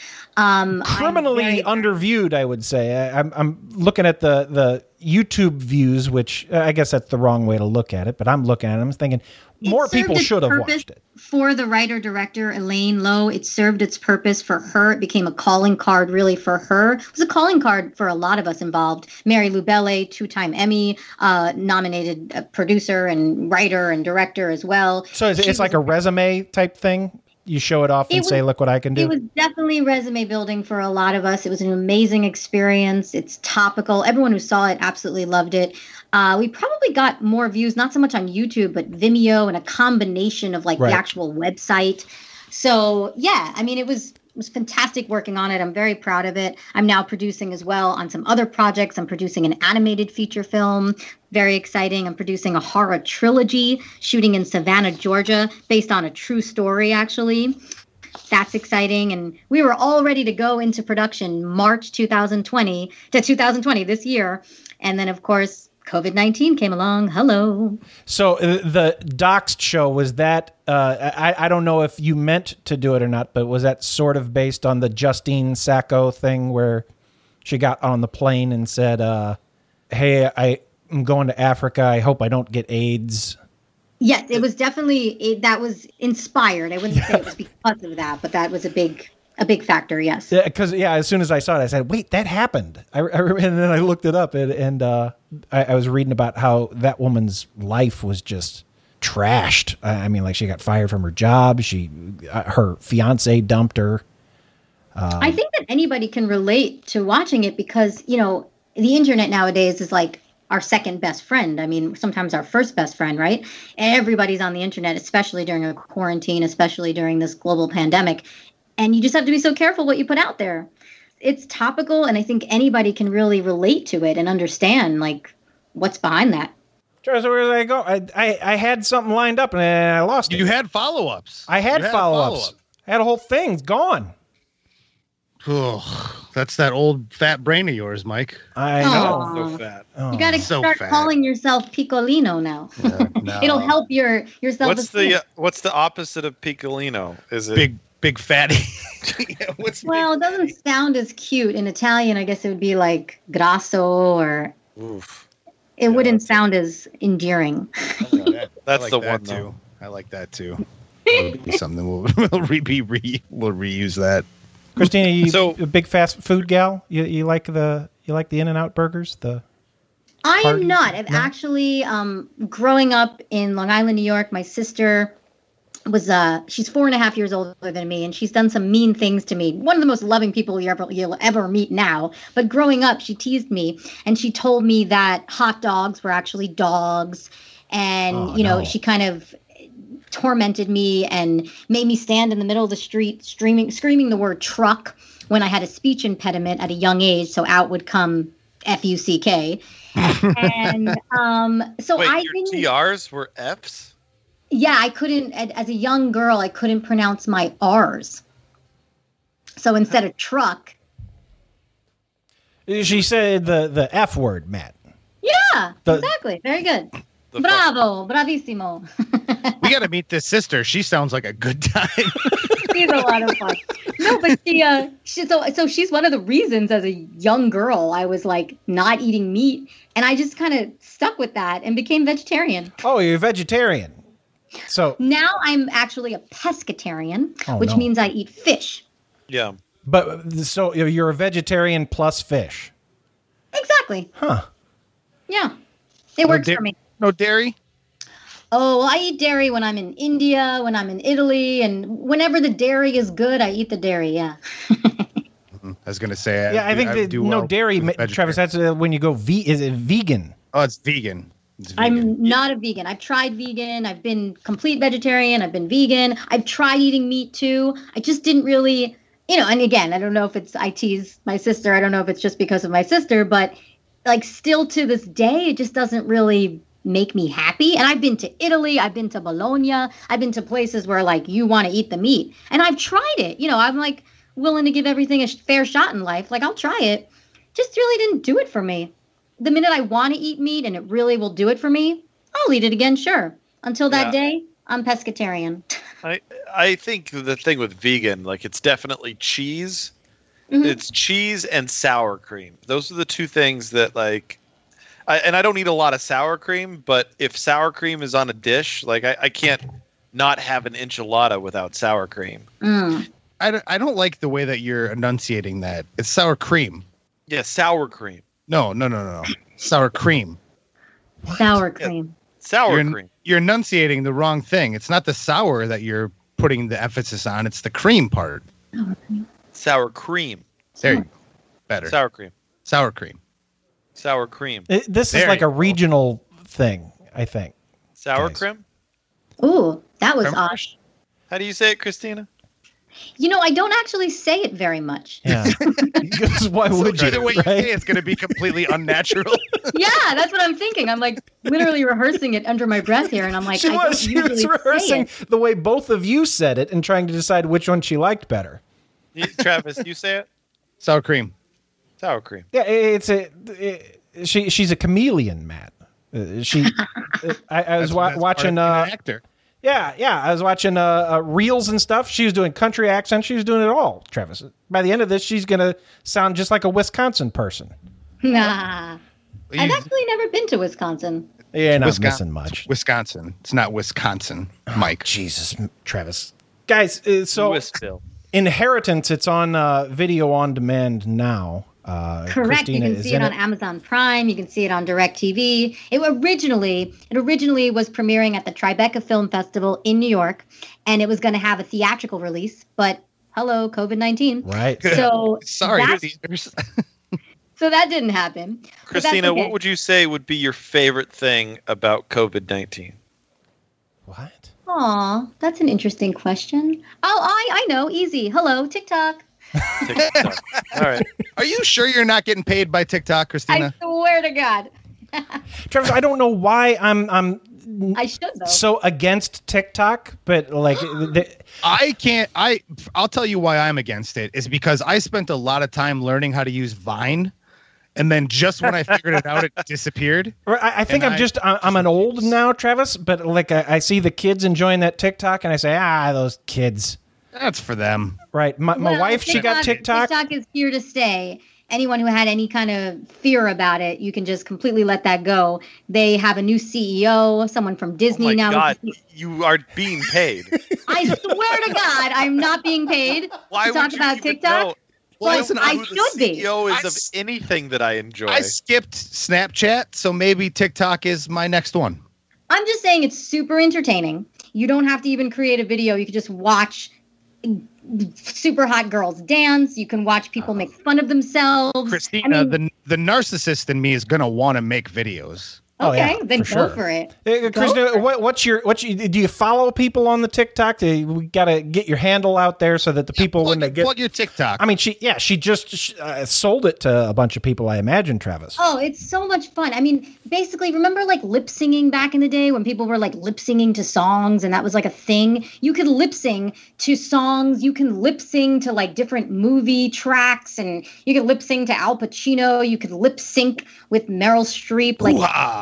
Criminally underviewed, I would say. I'm looking at the YouTube views, which I guess that's the wrong way to look at it, but I'm looking at it. I'm thinking more people should have watched it. For the writer-director, Elaine Lowe, it served its purpose for her. It became a calling card really for her. It was a calling card for a lot of us involved. Mary Lou Belle, 2-time Emmy nominated producer and writer and director as well. So it's like a resume type thing? You show it off and say, look what I can do? It was definitely resume building for a lot of us. It was an amazing experience. It's topical. Everyone who saw it absolutely loved it. We probably got more views, not so much on YouTube, but Vimeo and a combination of the actual website. So, yeah, I mean, it was fantastic working on it. I'm very proud of it. I'm now producing as well on some other projects. I'm producing an animated feature film. Very exciting. I'm producing a horror trilogy, shooting in Savannah, Georgia, based on a true story, actually. That's exciting. And we were all ready to go into production March 2020 this year. And then, of course, COVID-19 came along. Hello. So the Doxed show, was that, I don't know if you meant to do it or not, but was that sort of based on the Justine Sacco thing where she got on the plane and said, hey, I'm going to Africa. I hope I don't get AIDS. Yes, it was definitely, that was inspired. I wouldn't say it was because of that, but that was a big a big factor. Yes. Because as soon as I saw it, I said, "Wait, that happened." And then I looked it up, and I was reading about how that woman's life was just trashed. I mean, like she got fired from her job. Her fiance dumped her. I think that anybody can relate to watching it because, you know, the internet nowadays is like our second best friend. I mean, sometimes our first best friend, right? Everybody's on the internet, especially during a quarantine, especially during this global pandemic. And you just have to be so careful what you put out there. It's topical, and I think anybody can really relate to it and understand, like, what's behind that. So where did I go? I had something lined up, and I lost it. You had follow-ups. I had follow-ups. I had a whole thing. It's gone. Oh, that's that old fat brain of yours, Mike. I know. So fat. You got to start calling yourself Piccolino now. No. It'll help your self-esteem. What's the opposite of Piccolino? Is it big fatty? Well, it doesn't sound as cute in Italian. I guess it would be like grasso, or it wouldn't sound as endearing. That's the one too. I like that too. Something we'll reuse that. Christina, you a big fast food gal? You like the In-N-Out burgers? I am not. I've actually growing up in Long Island, New York. My sister was she's 4.5 years older than me, and she's done some mean things to me. One of the most loving people you'll ever meet now. But growing up, she teased me, and she told me that hot dogs were actually dogs, and she kind of tormented me and made me stand in the middle of the street screaming the word truck when I had a speech impediment at a young age. So out would come F-U-C-K. And so Wait, your TRs were Fs? Yeah, I couldn't, as a young girl, I couldn't pronounce my R's. So instead of truck. She said the F word, Matt. Yeah, exactly. Very good. Bravo, bravissimo. We got to meet this sister. She sounds like a good time. She's a lot of fun. No, but so she's one of the reasons as a young girl I was like not eating meat, and I just kind of stuck with that and became vegetarian. Oh, you're a vegetarian. So now I'm actually a pescatarian, which means I eat fish. Yeah. But so you're a vegetarian plus fish. Exactly. Huh. Yeah. It works for me. No dairy? Oh, well, I eat dairy when I'm in India, when I'm in Italy, and whenever the dairy is good, I eat the dairy, yeah. I was going to say... I think no dairy, Travis, that's when you go... Is it vegan? Oh, it's vegan. I'm not a vegan. I've tried vegan. I've been complete vegetarian. I've been vegan. I've tried eating meat, too. I just didn't really... and again, I don't know if I tease my sister. I don't know if it's just because of my sister, but like still to this day, it just doesn't really make me happy. And I've been to Italy, I've been to Bologna, I've been to places where like you want to eat the meat, and I've tried it. I'm like willing to give everything a fair shot in life. Like I'll try it. Just really didn't do it for me. The minute I want to eat meat and it really will do it for me, I'll eat it again. Sure. Until that day, I'm pescatarian. I think the thing with vegan, like it's definitely cheese. Mm-hmm. It's cheese and sour cream. Those are the two things that like. I don't eat a lot of sour cream, but if sour cream is on a dish, like I can't not have an enchilada without sour cream. Mm. I don't like the way that you're enunciating that. It's sour cream. Yeah, sour cream. No. Sour cream. Sour cream. Sour cream. You're enunciating the wrong thing. It's not the sour that you're putting the emphasis on. It's the cream part. Sour cream. There you go. Better. Sour cream. Sour cream. Sour cream. This is like a regional thing, I think. Sour cream? Ooh, that was odd. How do you say it, Christina? I don't actually say it very much. Yeah. Because why would you? Either way you say it's going to be completely unnatural. Yeah, that's what I'm thinking. I'm like literally rehearsing it under my breath here, and I'm like, she was rehearsing the way both of you said it and trying to decide which one she liked better. Travis, you say it? Sour cream. Sour cream. Yeah, she's a chameleon, Matt. I was watching an actor. Yeah, I was watching reels and stuff. She was doing country accents. She was doing it all, Travis. By the end of this, she's gonna sound just like a Wisconsin person. Nah, I've actually never been to Wisconsin. Yeah, not missing much. Wisconsin. It's not Wisconsin, Mike. Jesus, Travis. Guys, so Louisville. Inheritance. It's on video on demand now. Correct. Christina you can is see it in on Amazon Prime. You can see it on DirecTV. It originally was premiering at the Tribeca Film Festival in New York, and it was going to have a theatrical release. But hello, COVID-19. Right. So sorry, that- theaters. So that didn't happen. But that's Christina, okay. what would you say would be your favorite thing about COVID-19? What? Aw, that's an interesting question. Oh, I know. Easy. Hello, TikTok. TikTok. All right. Are you sure you're not getting paid by TikTok, Christina? I swear to God. Travis, I don't know why I'm I should though. so against TikTok, but like I'll tell you why I'm against it is because I spent a lot of time learning how to use Vine, and then just when I figured it out, it disappeared. I think I'm an old now, Travis, but like I see the kids enjoying that TikTok and I say, those kids. That's for them. Right. My wife, she got TikTok. TikTok is here to stay. Anyone who had any kind of fear about it, you can just completely let that go. They have a new CEO, someone from Disney Oh my now. God, you are being paid. I swear to God, I'm not being paid Why to talk would you about even TikTok. know? But listen, I Who should the be. CEO is of anything that I enjoy. I skipped Snapchat, so maybe TikTok is my next one. I'm just saying it's super entertaining. You don't have to even create a video. You can just watch super hot girls dance. You can watch people make fun of themselves. Christina, I mean, the narcissist in me is gonna want to make videos. okay, then go for it. Christina, what's your do you follow people on the TikTok? We got to get your handle out there so that the people when they get plug your TikTok. I mean, she just sold it to a bunch of people, I imagine, Travis. Oh, it's so much fun. I mean, basically, remember like lip singing back in the day when people were like lip singing to songs and that was like a thing? You could lip sing to songs. You can lip sing to like different movie tracks and you could lip sing to Al Pacino. You could lip sync with Meryl Streep. Like,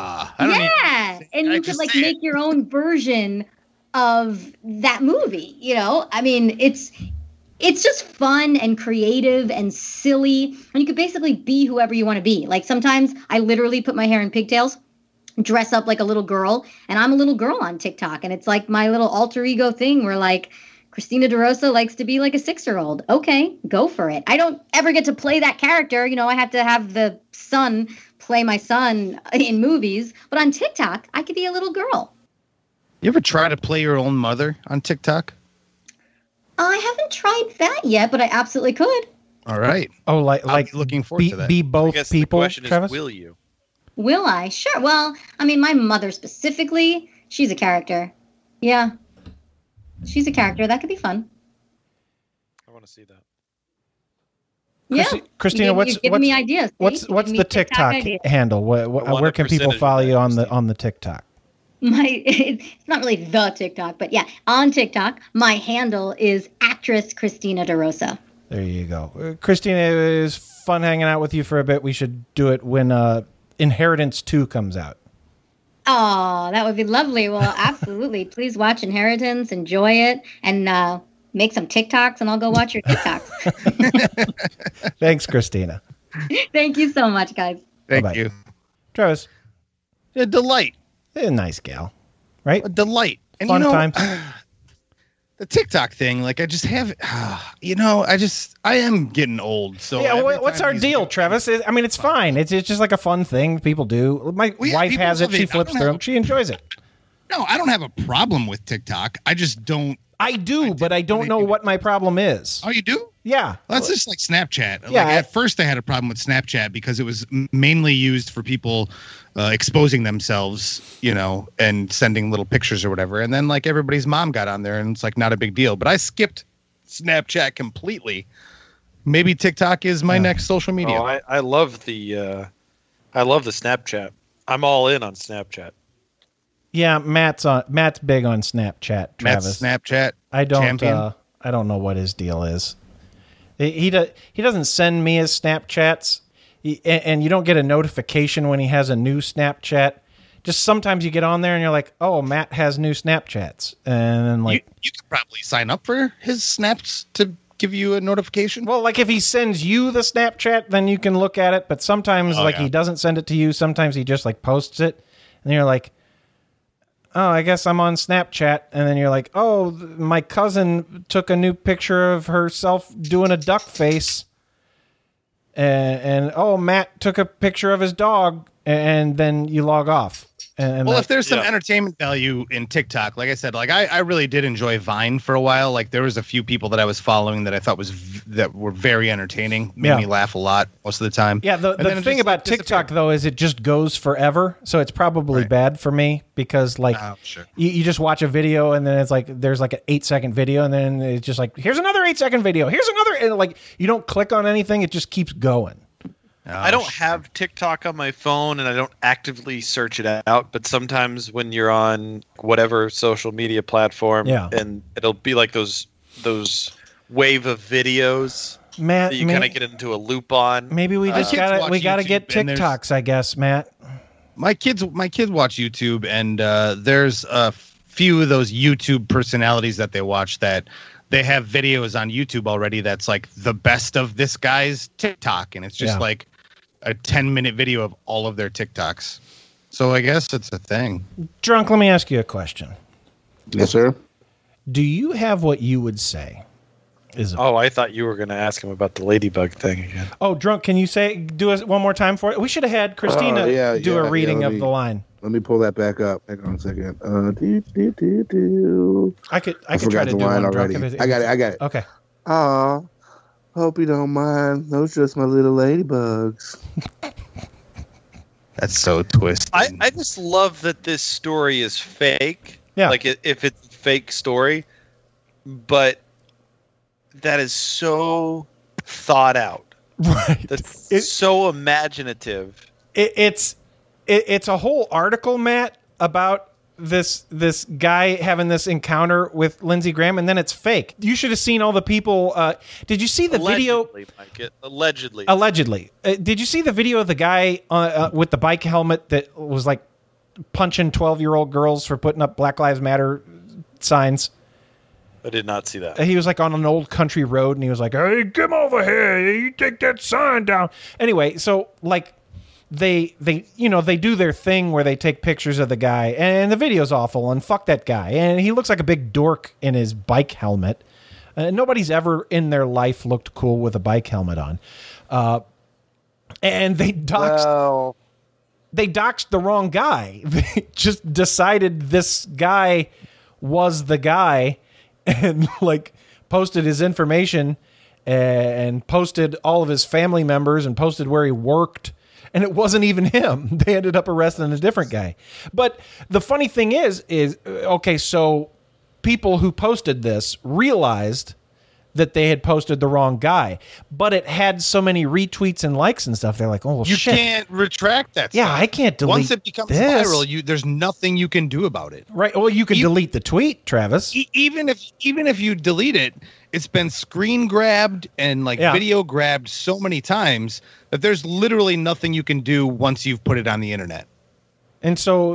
and you could like make your own version of that movie, you know? I mean, it's just fun and creative and silly. And you could basically be whoever you want to be. Like sometimes I literally put my hair in pigtails, dress up like a little girl, and I'm a little girl on TikTok. And it's like my little alter ego thing where like Christina DeRosa likes to be like a 6-year-old. Okay, go for it. I don't ever get to play that character. You know, I have to have the son play my son in movies. But on TikTok, I could be a little girl. You ever try to play your own mother on TikTok? I haven't tried that yet, but I absolutely could. All right. Oh, like looking forward to that. Be both people, The question Travis? is, will you? Will I? Sure. Well, I mean, my mother specifically, she's a character. Yeah. She's a character. That could be fun. I want to see that. Yeah. Christina, You're what's giving me ideas. See? What's You're giving me the TikTok ideas. handle? Where can people percentage follow of you on the TikTok? It's not really the TikTok, but yeah, on TikTok, my handle is actress Christina DeRosa. There you go. Christina, it was fun hanging out with you for a bit. We should do it when Inheritance 2 comes out. Oh, that would be lovely. Well, absolutely. Please watch Inheritance, enjoy it, and make some TikToks, and I'll go watch your TikToks. Thanks, Christina. Thank you so much, guys. Thank Bye-bye. you. Travis. A delight. A nice gal, right? A delight. And Fun you know, times. The TikTok thing, like I just have, I am getting old. So Yeah, every what's time our these- deal, Travis? I mean, it's fine. It's just like a fun thing people do. My wife people has it. love She it. I flips don't through have them. She enjoys it. No, I don't have a problem with TikTok. I just don't. I do, but I don't know what my problem is. Oh, you do? Yeah. Well, that's just like Snapchat. Yeah, Like at first, I had a problem with Snapchat because it was mainly used for people exposing themselves, you know, and sending little pictures or whatever. And then like everybody's mom got on there, and it's like not a big deal. But I skipped Snapchat completely. Maybe TikTok is my next social media. Oh, I love the Snapchat. I'm all in on Snapchat. Yeah, Matt's big on Snapchat, Travis. Matt's Snapchat. I don't champion. I don't know what his deal is. He doesn't send me his Snapchats, and you don't get a notification when he has a new Snapchat. Just sometimes you get on there and you're like, oh, Matt has new Snapchats, and then like you could probably sign up for his snaps to give you a notification. Well, like if he sends you the Snapchat, then you can look at it. But sometimes he doesn't send it to you. Sometimes he just like posts it, and you're like, oh, I guess I'm on Snapchat. And then you're like, oh, my cousin took a new picture of herself doing a duck face. And oh, Matt took a picture of his dog. And then you log off. And well, if there's some entertainment value in TikTok, like I said, like I really did enjoy Vine for a while. Like there was a few people that I was following that I thought that were very entertaining, made me laugh a lot most of the time. Yeah, the thing about TikTok though is it just goes forever, so it's probably bad for me because like you just watch a video and then it's like there's like an 8-second video and then it's just like here's another 8-second video, here's another, and like you don't click on anything, it just keeps going. I don't have TikTok on my phone and I don't actively search it out, but sometimes when you're on whatever social media platform and it'll be like those wave of videos Matt, that you kind of get into a loop on. Maybe we just gotta get TikToks, I guess, Matt. My kids watch YouTube, and there's a few of those YouTube personalities that they watch that they have videos on YouTube already that's like the best of this guy's TikTok, and it's just like a 10-minute video of all of their TikToks. So I guess it's a thing. Drunk, let me ask you a question. Yes, sir. Do you have what you would say is Oh, I thought you were going to ask him about the ladybug thing again. Oh, Drunk, can you do it one more time for it? We should have had Christina do a reading of the line. Let me pull that back up. Hang on a second. I could try to do one already. I got it. Okay. Aw, hope you don't mind. Those just my little ladybugs. That's so twisted. I just love that this story is fake. Yeah. Like if it's a fake story, but that is so thought out. Right. That's so imaginative. It's a whole article, Matt, about this guy having this encounter with Lindsey Graham, and then it's fake. You should have seen all the people. Did you see the video? Allegedly. Did you see the video of the guy with the bike helmet that was like punching 12-year-old girls for putting up Black Lives Matter signs? I did not see that. He was like on an old country road, and he was like, "Hey, come over here! You take that sign down." Anyway, so like. They do their thing where they take pictures of the guy and the video's awful and fuck that guy. And he looks like a big dork in his bike helmet. Nobody's ever in their life looked cool with a bike helmet on. And they doxed the wrong guy. They just decided this guy was the guy and like posted his information and posted all of his family members and posted where he worked. And it wasn't even him. They ended up arresting a different guy. But the funny thing is okay, so people who posted this realized that they had posted the wrong guy. But it had so many retweets and likes and stuff. They're like, oh, well, you shit. can't retract that Yeah, stuff. I can't delete Once it becomes this. viral, there's nothing you can do about it. Right. Well, you can delete the tweet, Travis. Even if you delete it, it's been screen grabbed and video grabbed so many times that there's literally nothing you can do once you've put it on the internet. And so,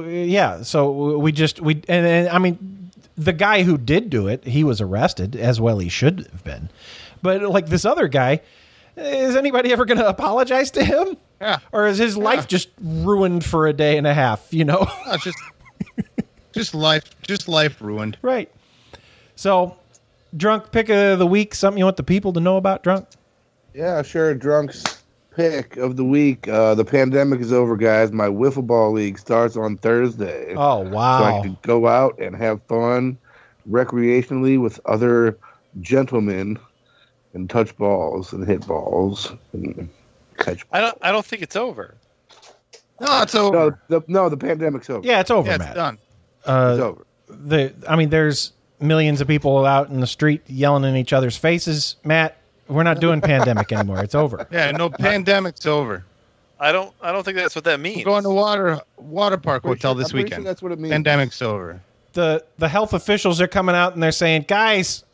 and I mean, the guy who did do it, he was arrested, as well he should have been. But like this other guy, is anybody ever going to apologize to him? Yeah. Or is his life just ruined for a day and a half, No, just life ruined. Right. So, Drunk pick of the week, something you want the people to know about, Drunk? Yeah, sure. Drunk's pick of the week. The pandemic is over, guys. My wiffle ball league starts on Thursday. Oh, wow. So I can go out and have fun recreationally with other gentlemen and touch balls and hit balls and catch balls. I don't think it's over. No, it's over. No, the pandemic's over. Yeah, it's over, Yeah, Matt. it's done. It's over. There's millions of people out in the street yelling in each other's faces. Matt, we're not doing pandemic anymore. It's over. Yeah, no, pandemic's over. I don't think that's what that means. We're going to water park hotel this weekend. Sure that's what it means. Pandemic's over. The health officials are coming out and they're saying, guys,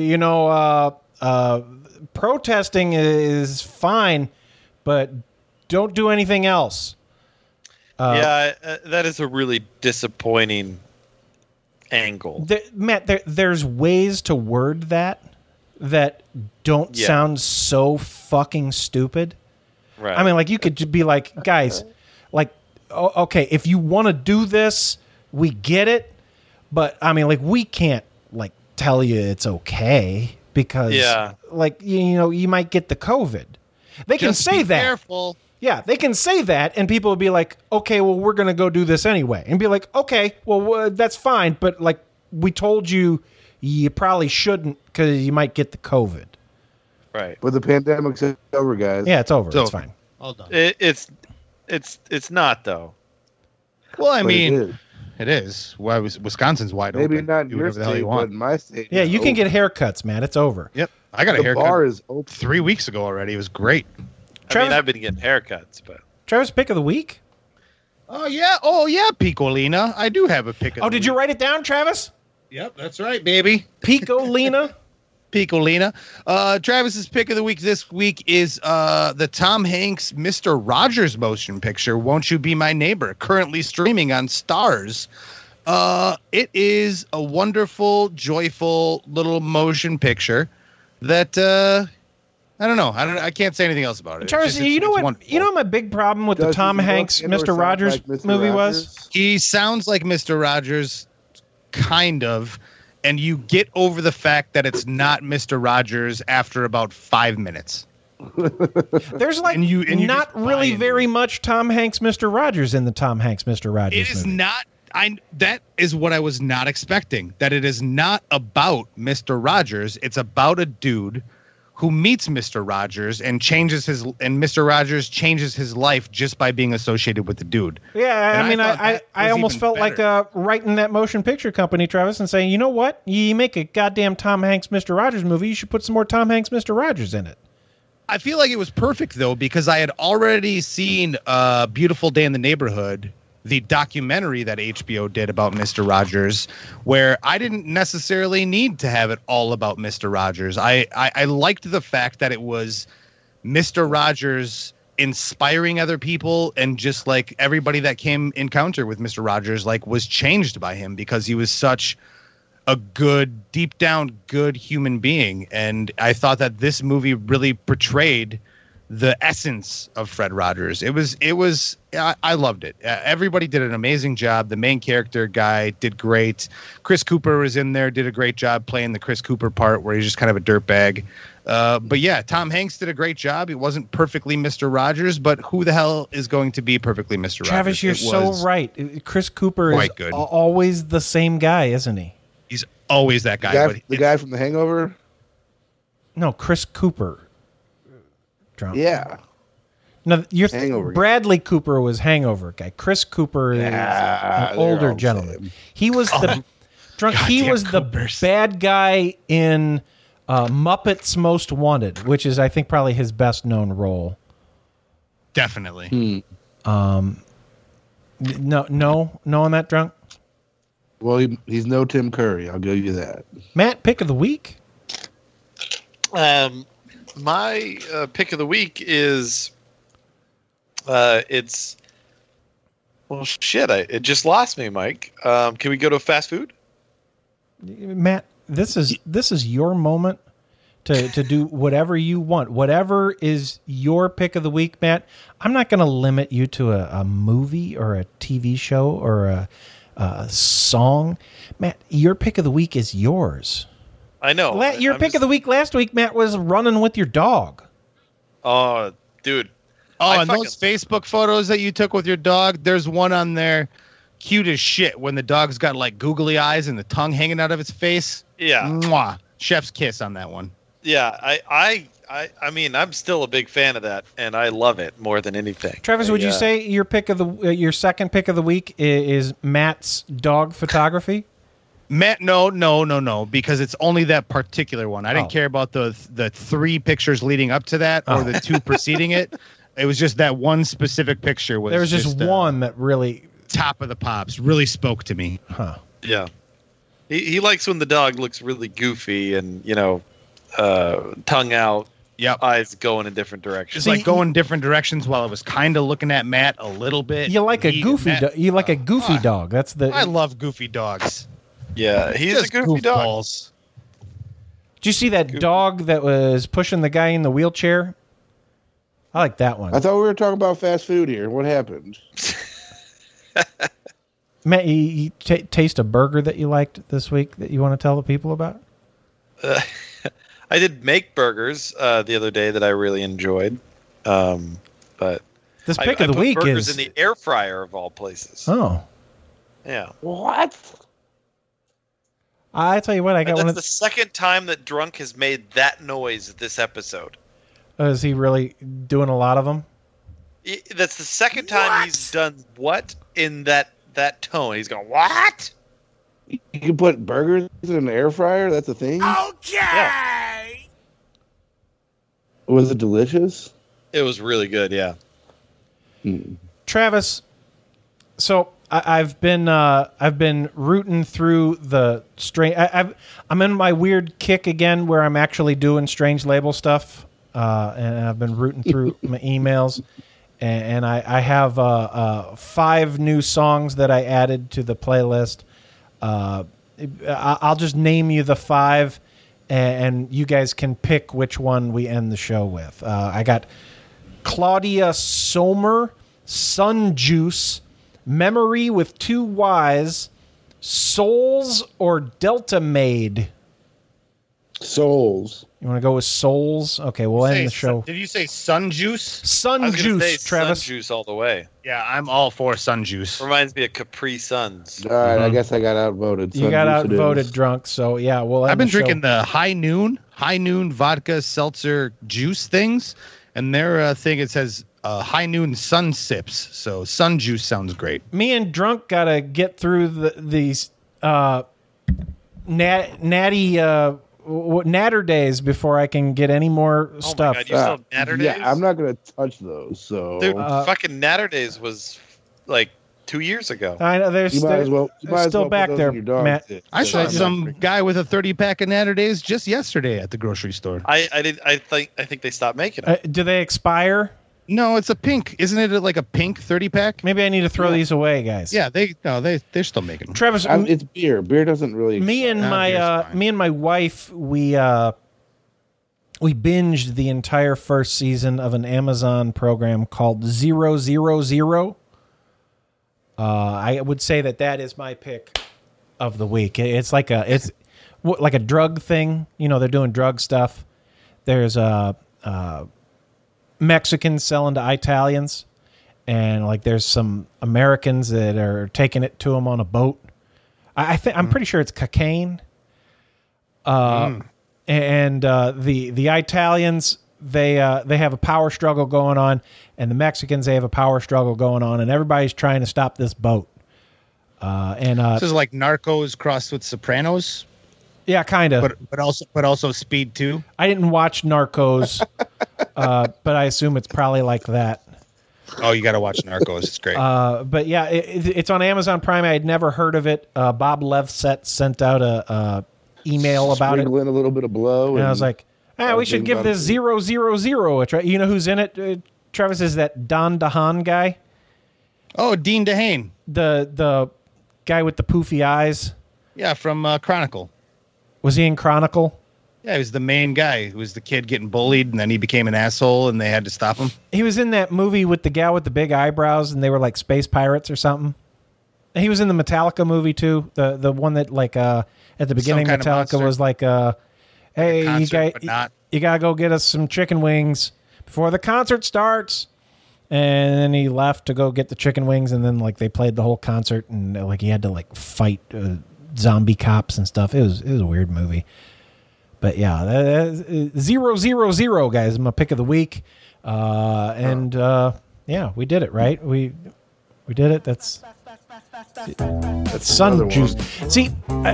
protesting is fine, but don't do anything else. That is a really disappointing angle. Matt, there's ways to word that don't sound so fucking stupid. Right. I mean, like you could be like, guys, like, okay, if you want to do this, we get it, but I mean, like, we can't like tell you it's okay because, like, you know, you might get the COVID. They can Just say be that. Careful. Yeah, they can say that, and people will be like, okay, well, we're going to go do this anyway. And be like, okay, well, that's fine, but, like, we told you you probably shouldn't because you might get the COVID. Right. But the pandemic's over, guys. Yeah, it's over. It's fine. All done. It's not, though. Well, I But mean, it is. Why was Wisconsin's wide Maybe open? not in Do your whatever the hell state, you but want. in my state. Yeah, it's you can over. get haircuts, man. It's over. Yep. I got a The haircut. bar is open. 3 weeks ago already. It was great. I mean, I've been getting haircuts, but Travis, pick of the week? Oh, yeah, Picolina. I do have a pick of Oh, the did you write it down, Travis? Yep, that's right, baby. Picolina? Picolina. Travis's pick of the week this week is the Tom Hanks Mr. Rogers motion picture, Won't You Be My Neighbor, currently streaming on Stars. It is a wonderful, joyful little motion picture that I don't know. I can't say anything else about it. Travis, you know what? wonderful. You know what my big problem with the Does Tom he look Hanks and or Mr. sound Rogers like Mr. movie Rogers? was? He sounds like Mr. Rogers, kind of, and you get over the fact that it's not Mr. Rogers after about 5 minutes. There's like And you not just buy really into very much Tom Hanks Mr. Rogers in the Tom Hanks Mr. Rogers It is movie. not. That is what I was not expecting. That it is not about Mr. Rogers. It's about a dude who meets Mr. Rogers and Mr. Rogers changes his life just by being associated with the dude. Yeah, And I mean, thought I that was almost even felt better. like writing that motion picture company, Travis, and saying, you know what? You make a goddamn Tom Hanks Mr. Rogers movie. You should put some more Tom Hanks Mr. Rogers in it. I feel like it was perfect though, because I had already seen Beautiful Day in the Neighborhood, the documentary that HBO did about Mr. Rogers, where I didn't necessarily need to have it all about Mr. Rogers. I liked the fact that it was Mr. Rogers inspiring other people, and just like everybody that came encounter with Mr. Rogers, like, was changed by him because he was such a good, deep down good human being. And I thought that this movie really portrayed the essence of Fred Rogers. I loved it. Everybody did an amazing job. The main character guy did great. Chris Cooper was in there, did a great job playing the Chris Cooper part where he's just kind of a dirtbag. But yeah, Tom Hanks did a great job. He wasn't perfectly Mr. Rogers, but who the hell is going to be perfectly Mr. Travis, Rogers? you're It so was right. Chris Cooper is quite good. always the same guy, isn't he? He's always that guy. The guy from The Hangover? No, Chris Cooper. Drunk. Yeah. No, Hangover guy. Bradley Cooper was Hangover guy. Chris Cooper is Yeah, an they're older all the gentleman. same. He was the drunk. He Goddamn was the Coopers. bad guy in Muppets Most Wanted, which is, I think, probably his best known role. Definitely. No on that, drunk. Well, he's no Tim Curry. I'll give you that. Matt, pick of the week. My pick of the week is it's it just lost me, Mike. Can we go to fast food? Matt, this is your moment to do whatever you want. Whatever is your pick of the week, Matt. I'm not going to limit you to a movie or a TV show or a song. Matt, your pick of the week is yours. I know. Your pick of the week last week, Matt, was running with your dog. Oh, dude. Oh, and those Facebook photos that you took with your dog, there's one on there, cute as shit, when the dog's got like googly eyes and the tongue hanging out of its face. Yeah. Mwah. Chef's kiss on that one. Yeah, I mean, I'm still a big fan of that, and I love it more than anything. Travis, would you say your pick of your second pick of the week is Matt's dog photography? Matt, no, because it's only that particular one. I didn't care about the 3 pictures leading up to that or the 2 preceding it. It was just that one specific picture. There was just one that really top of the pops really spoke to me. Huh? Yeah, he likes when the dog looks really goofy and tongue out. Yep. Eyes going in different directions. Just like going different directions while I was kind of looking at Matt a little bit. You like a goofy dog. That's the. I love goofy dogs. Yeah, he's Just a goofy dog. goofballs. Did you see that dog that was pushing the guy in the wheelchair? I like that one. I thought we were talking about fast food here. What happened? Matt, you taste a burger that you liked this week that you want to tell the people about? I did make burgers the other day that I really enjoyed. But this pick of the week burgers is in the air fryer of all places. Oh. Yeah. What? I tell you what, I got one That's of the second time that Drunk has made that noise this episode. Is he really doing a lot of them? That's the second time he's done what in that tone. He's going, what? You can put burgers in an air fryer? That's a thing? Okay. Yeah. Was it delicious? It was really good, yeah. Travis, so I've been rooting through the strange. I'm in my weird kick again where I'm actually doing Strange Label stuff, and I've been rooting through my emails, and I have 5 new songs that I added to the playlist. I'll just name you the 5, and you guys can pick which one we end the show with. I got Claudia Sommer, Sun Juice, Memory with 2 Ys, Souls, or Delta Maid? Souls. You want to go with Souls? Okay, we'll end the show. Did you say Sun Juice? Sun Juice, Travis. Sun Juice all the way. Yeah, I'm all for Sun Juice. Reminds me of Capri Suns. All right, I guess I got outvoted. You got outvoted, Drunk. So yeah, we'll. I've been drinking the High Noon vodka seltzer juice things, and their thing it says High Noon Sun Sips. So Sun Juice sounds great. Me and Drunk gotta get through these natty. Natter days before I can get any more stuff. Oh my God, you still have Natter days? Yeah, I'm not gonna touch those. So, dude, fucking Natter days was like 2 years ago. I know they're still back there, Matt. I saw some guy with a 30-pack of Natter days just yesterday at the grocery store. I think they stopped making it. Do they expire? No, it's a pink. Isn't it like a pink 30-pack? Maybe I need to throw these away, guys. Yeah, they're still making them. Travis, it's beer. Beer doesn't really. Me and my wife, we binged the entire first season of an Amazon program called 000. I would say that is my pick of the week. It's like a drug thing. You know, they're doing drug stuff. There's Mexicans selling to Italians, and like there's some Americans that are taking it to them on a boat. I'm pretty sure it's cocaine. And the Italians they have a power struggle going on, and the Mexicans they have a power struggle going on, and everybody's trying to stop this boat. This is like Narcos crossed with Sopranos. Yeah, kind of. But also Speed 2. I didn't watch Narcos, but I assume it's probably like that. Oh, you got to watch Narcos. It's great. But yeah, it's on Amazon Prime. I had never heard of it. Bob Levset sent out a email about it. Sprinkling a little bit of blow. And I was like, we should give this 000 a try. You know who's in it? Travis, is that Don DeHaan guy? Oh, Dean DeHaan. The guy with the poofy eyes. Yeah, from Chronicle. Was he in Chronicle? Yeah, he was the main guy. Who was the kid getting bullied, and then he became an asshole, and they had to stop him. He was in that movie with the gal with the big eyebrows, and they were like space pirates or something. And he was in the Metallica movie too. The one that like at the beginning Metallica was like, "Hey, concert, you gotta go get us some chicken wings before the concert starts." And then he left to go get the chicken wings, and then like they played the whole concert, and like he had to like fight zombie cops and stuff. It was a weird movie. But yeah, 000 guys, my pick of the week, and yeah, we did it right. We did it. That's Sun Juice. See,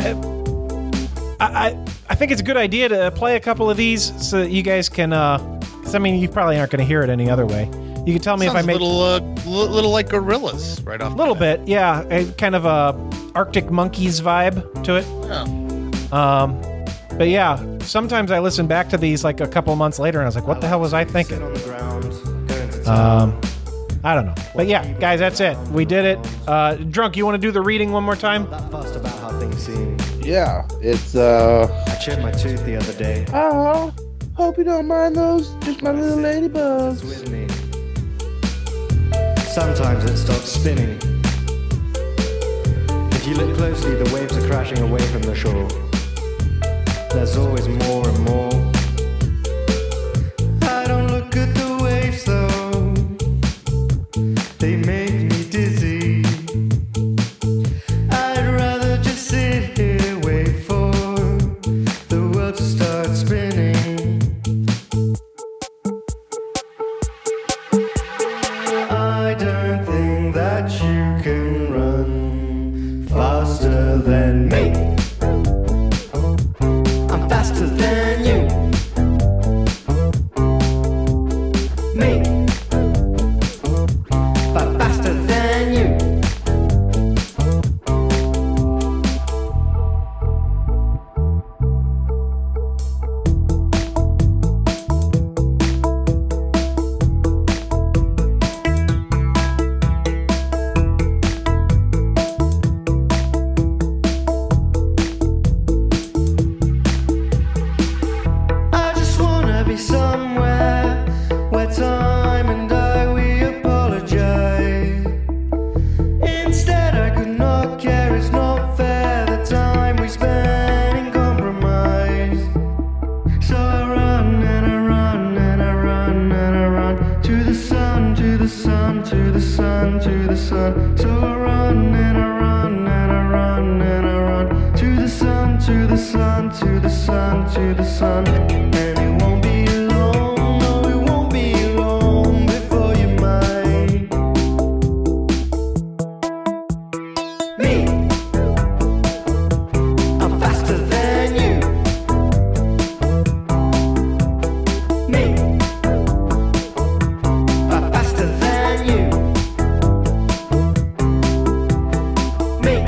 I think it's a good idea to play a couple of these so that you guys can. Because I mean, you probably aren't going to hear it any other way. You can tell me if I make little like Gorillas right off. A little bit, yeah, kind of a Arctic Monkeys vibe to it. Yeah. But yeah, sometimes I listen back to these like a couple of months later, and I was like, "What the hell was I thinking?" I don't know, but yeah, guys, that's it. We did it. Drunk, you want to do the reading one more time? That fast about how things seem. Yeah, it's I chipped my tooth the other day. Oh, hope you don't mind those. Just my little ladybugs. With me. Sometimes it stops spinning. As you look closely, the waves are crashing away from the shore. There's always more and more. I don't look at the waves though. They make me dizzy. I'd rather just sit here, wait for the world to start spinning. I don't think that you can run faster than me. I'm faster than you. Me. But faster than you. I just wanna be somewhere where time and I, we apologize. Instead, I could not care, it's not fair, the time we spend in compromise. So I run and I run and I run and I run to the sun, to the sun, to the sun, to the sun. So I run and I run and I run and I run to the sun, to the sun, to the sun, to the sun. And it won't be long, no, it won't be long before you're mine. Me, I'm faster than you. Me, but faster than you. Me,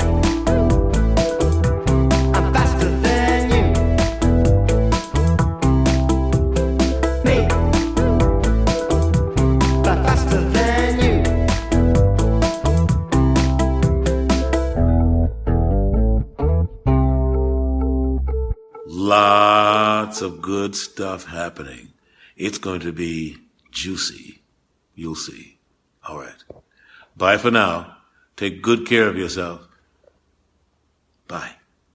I'm faster than you. Me, but faster than you. Lots of good stuff happening. It's going to be juicy. You'll see. All right. Bye for now. Take good care of yourself. Bye.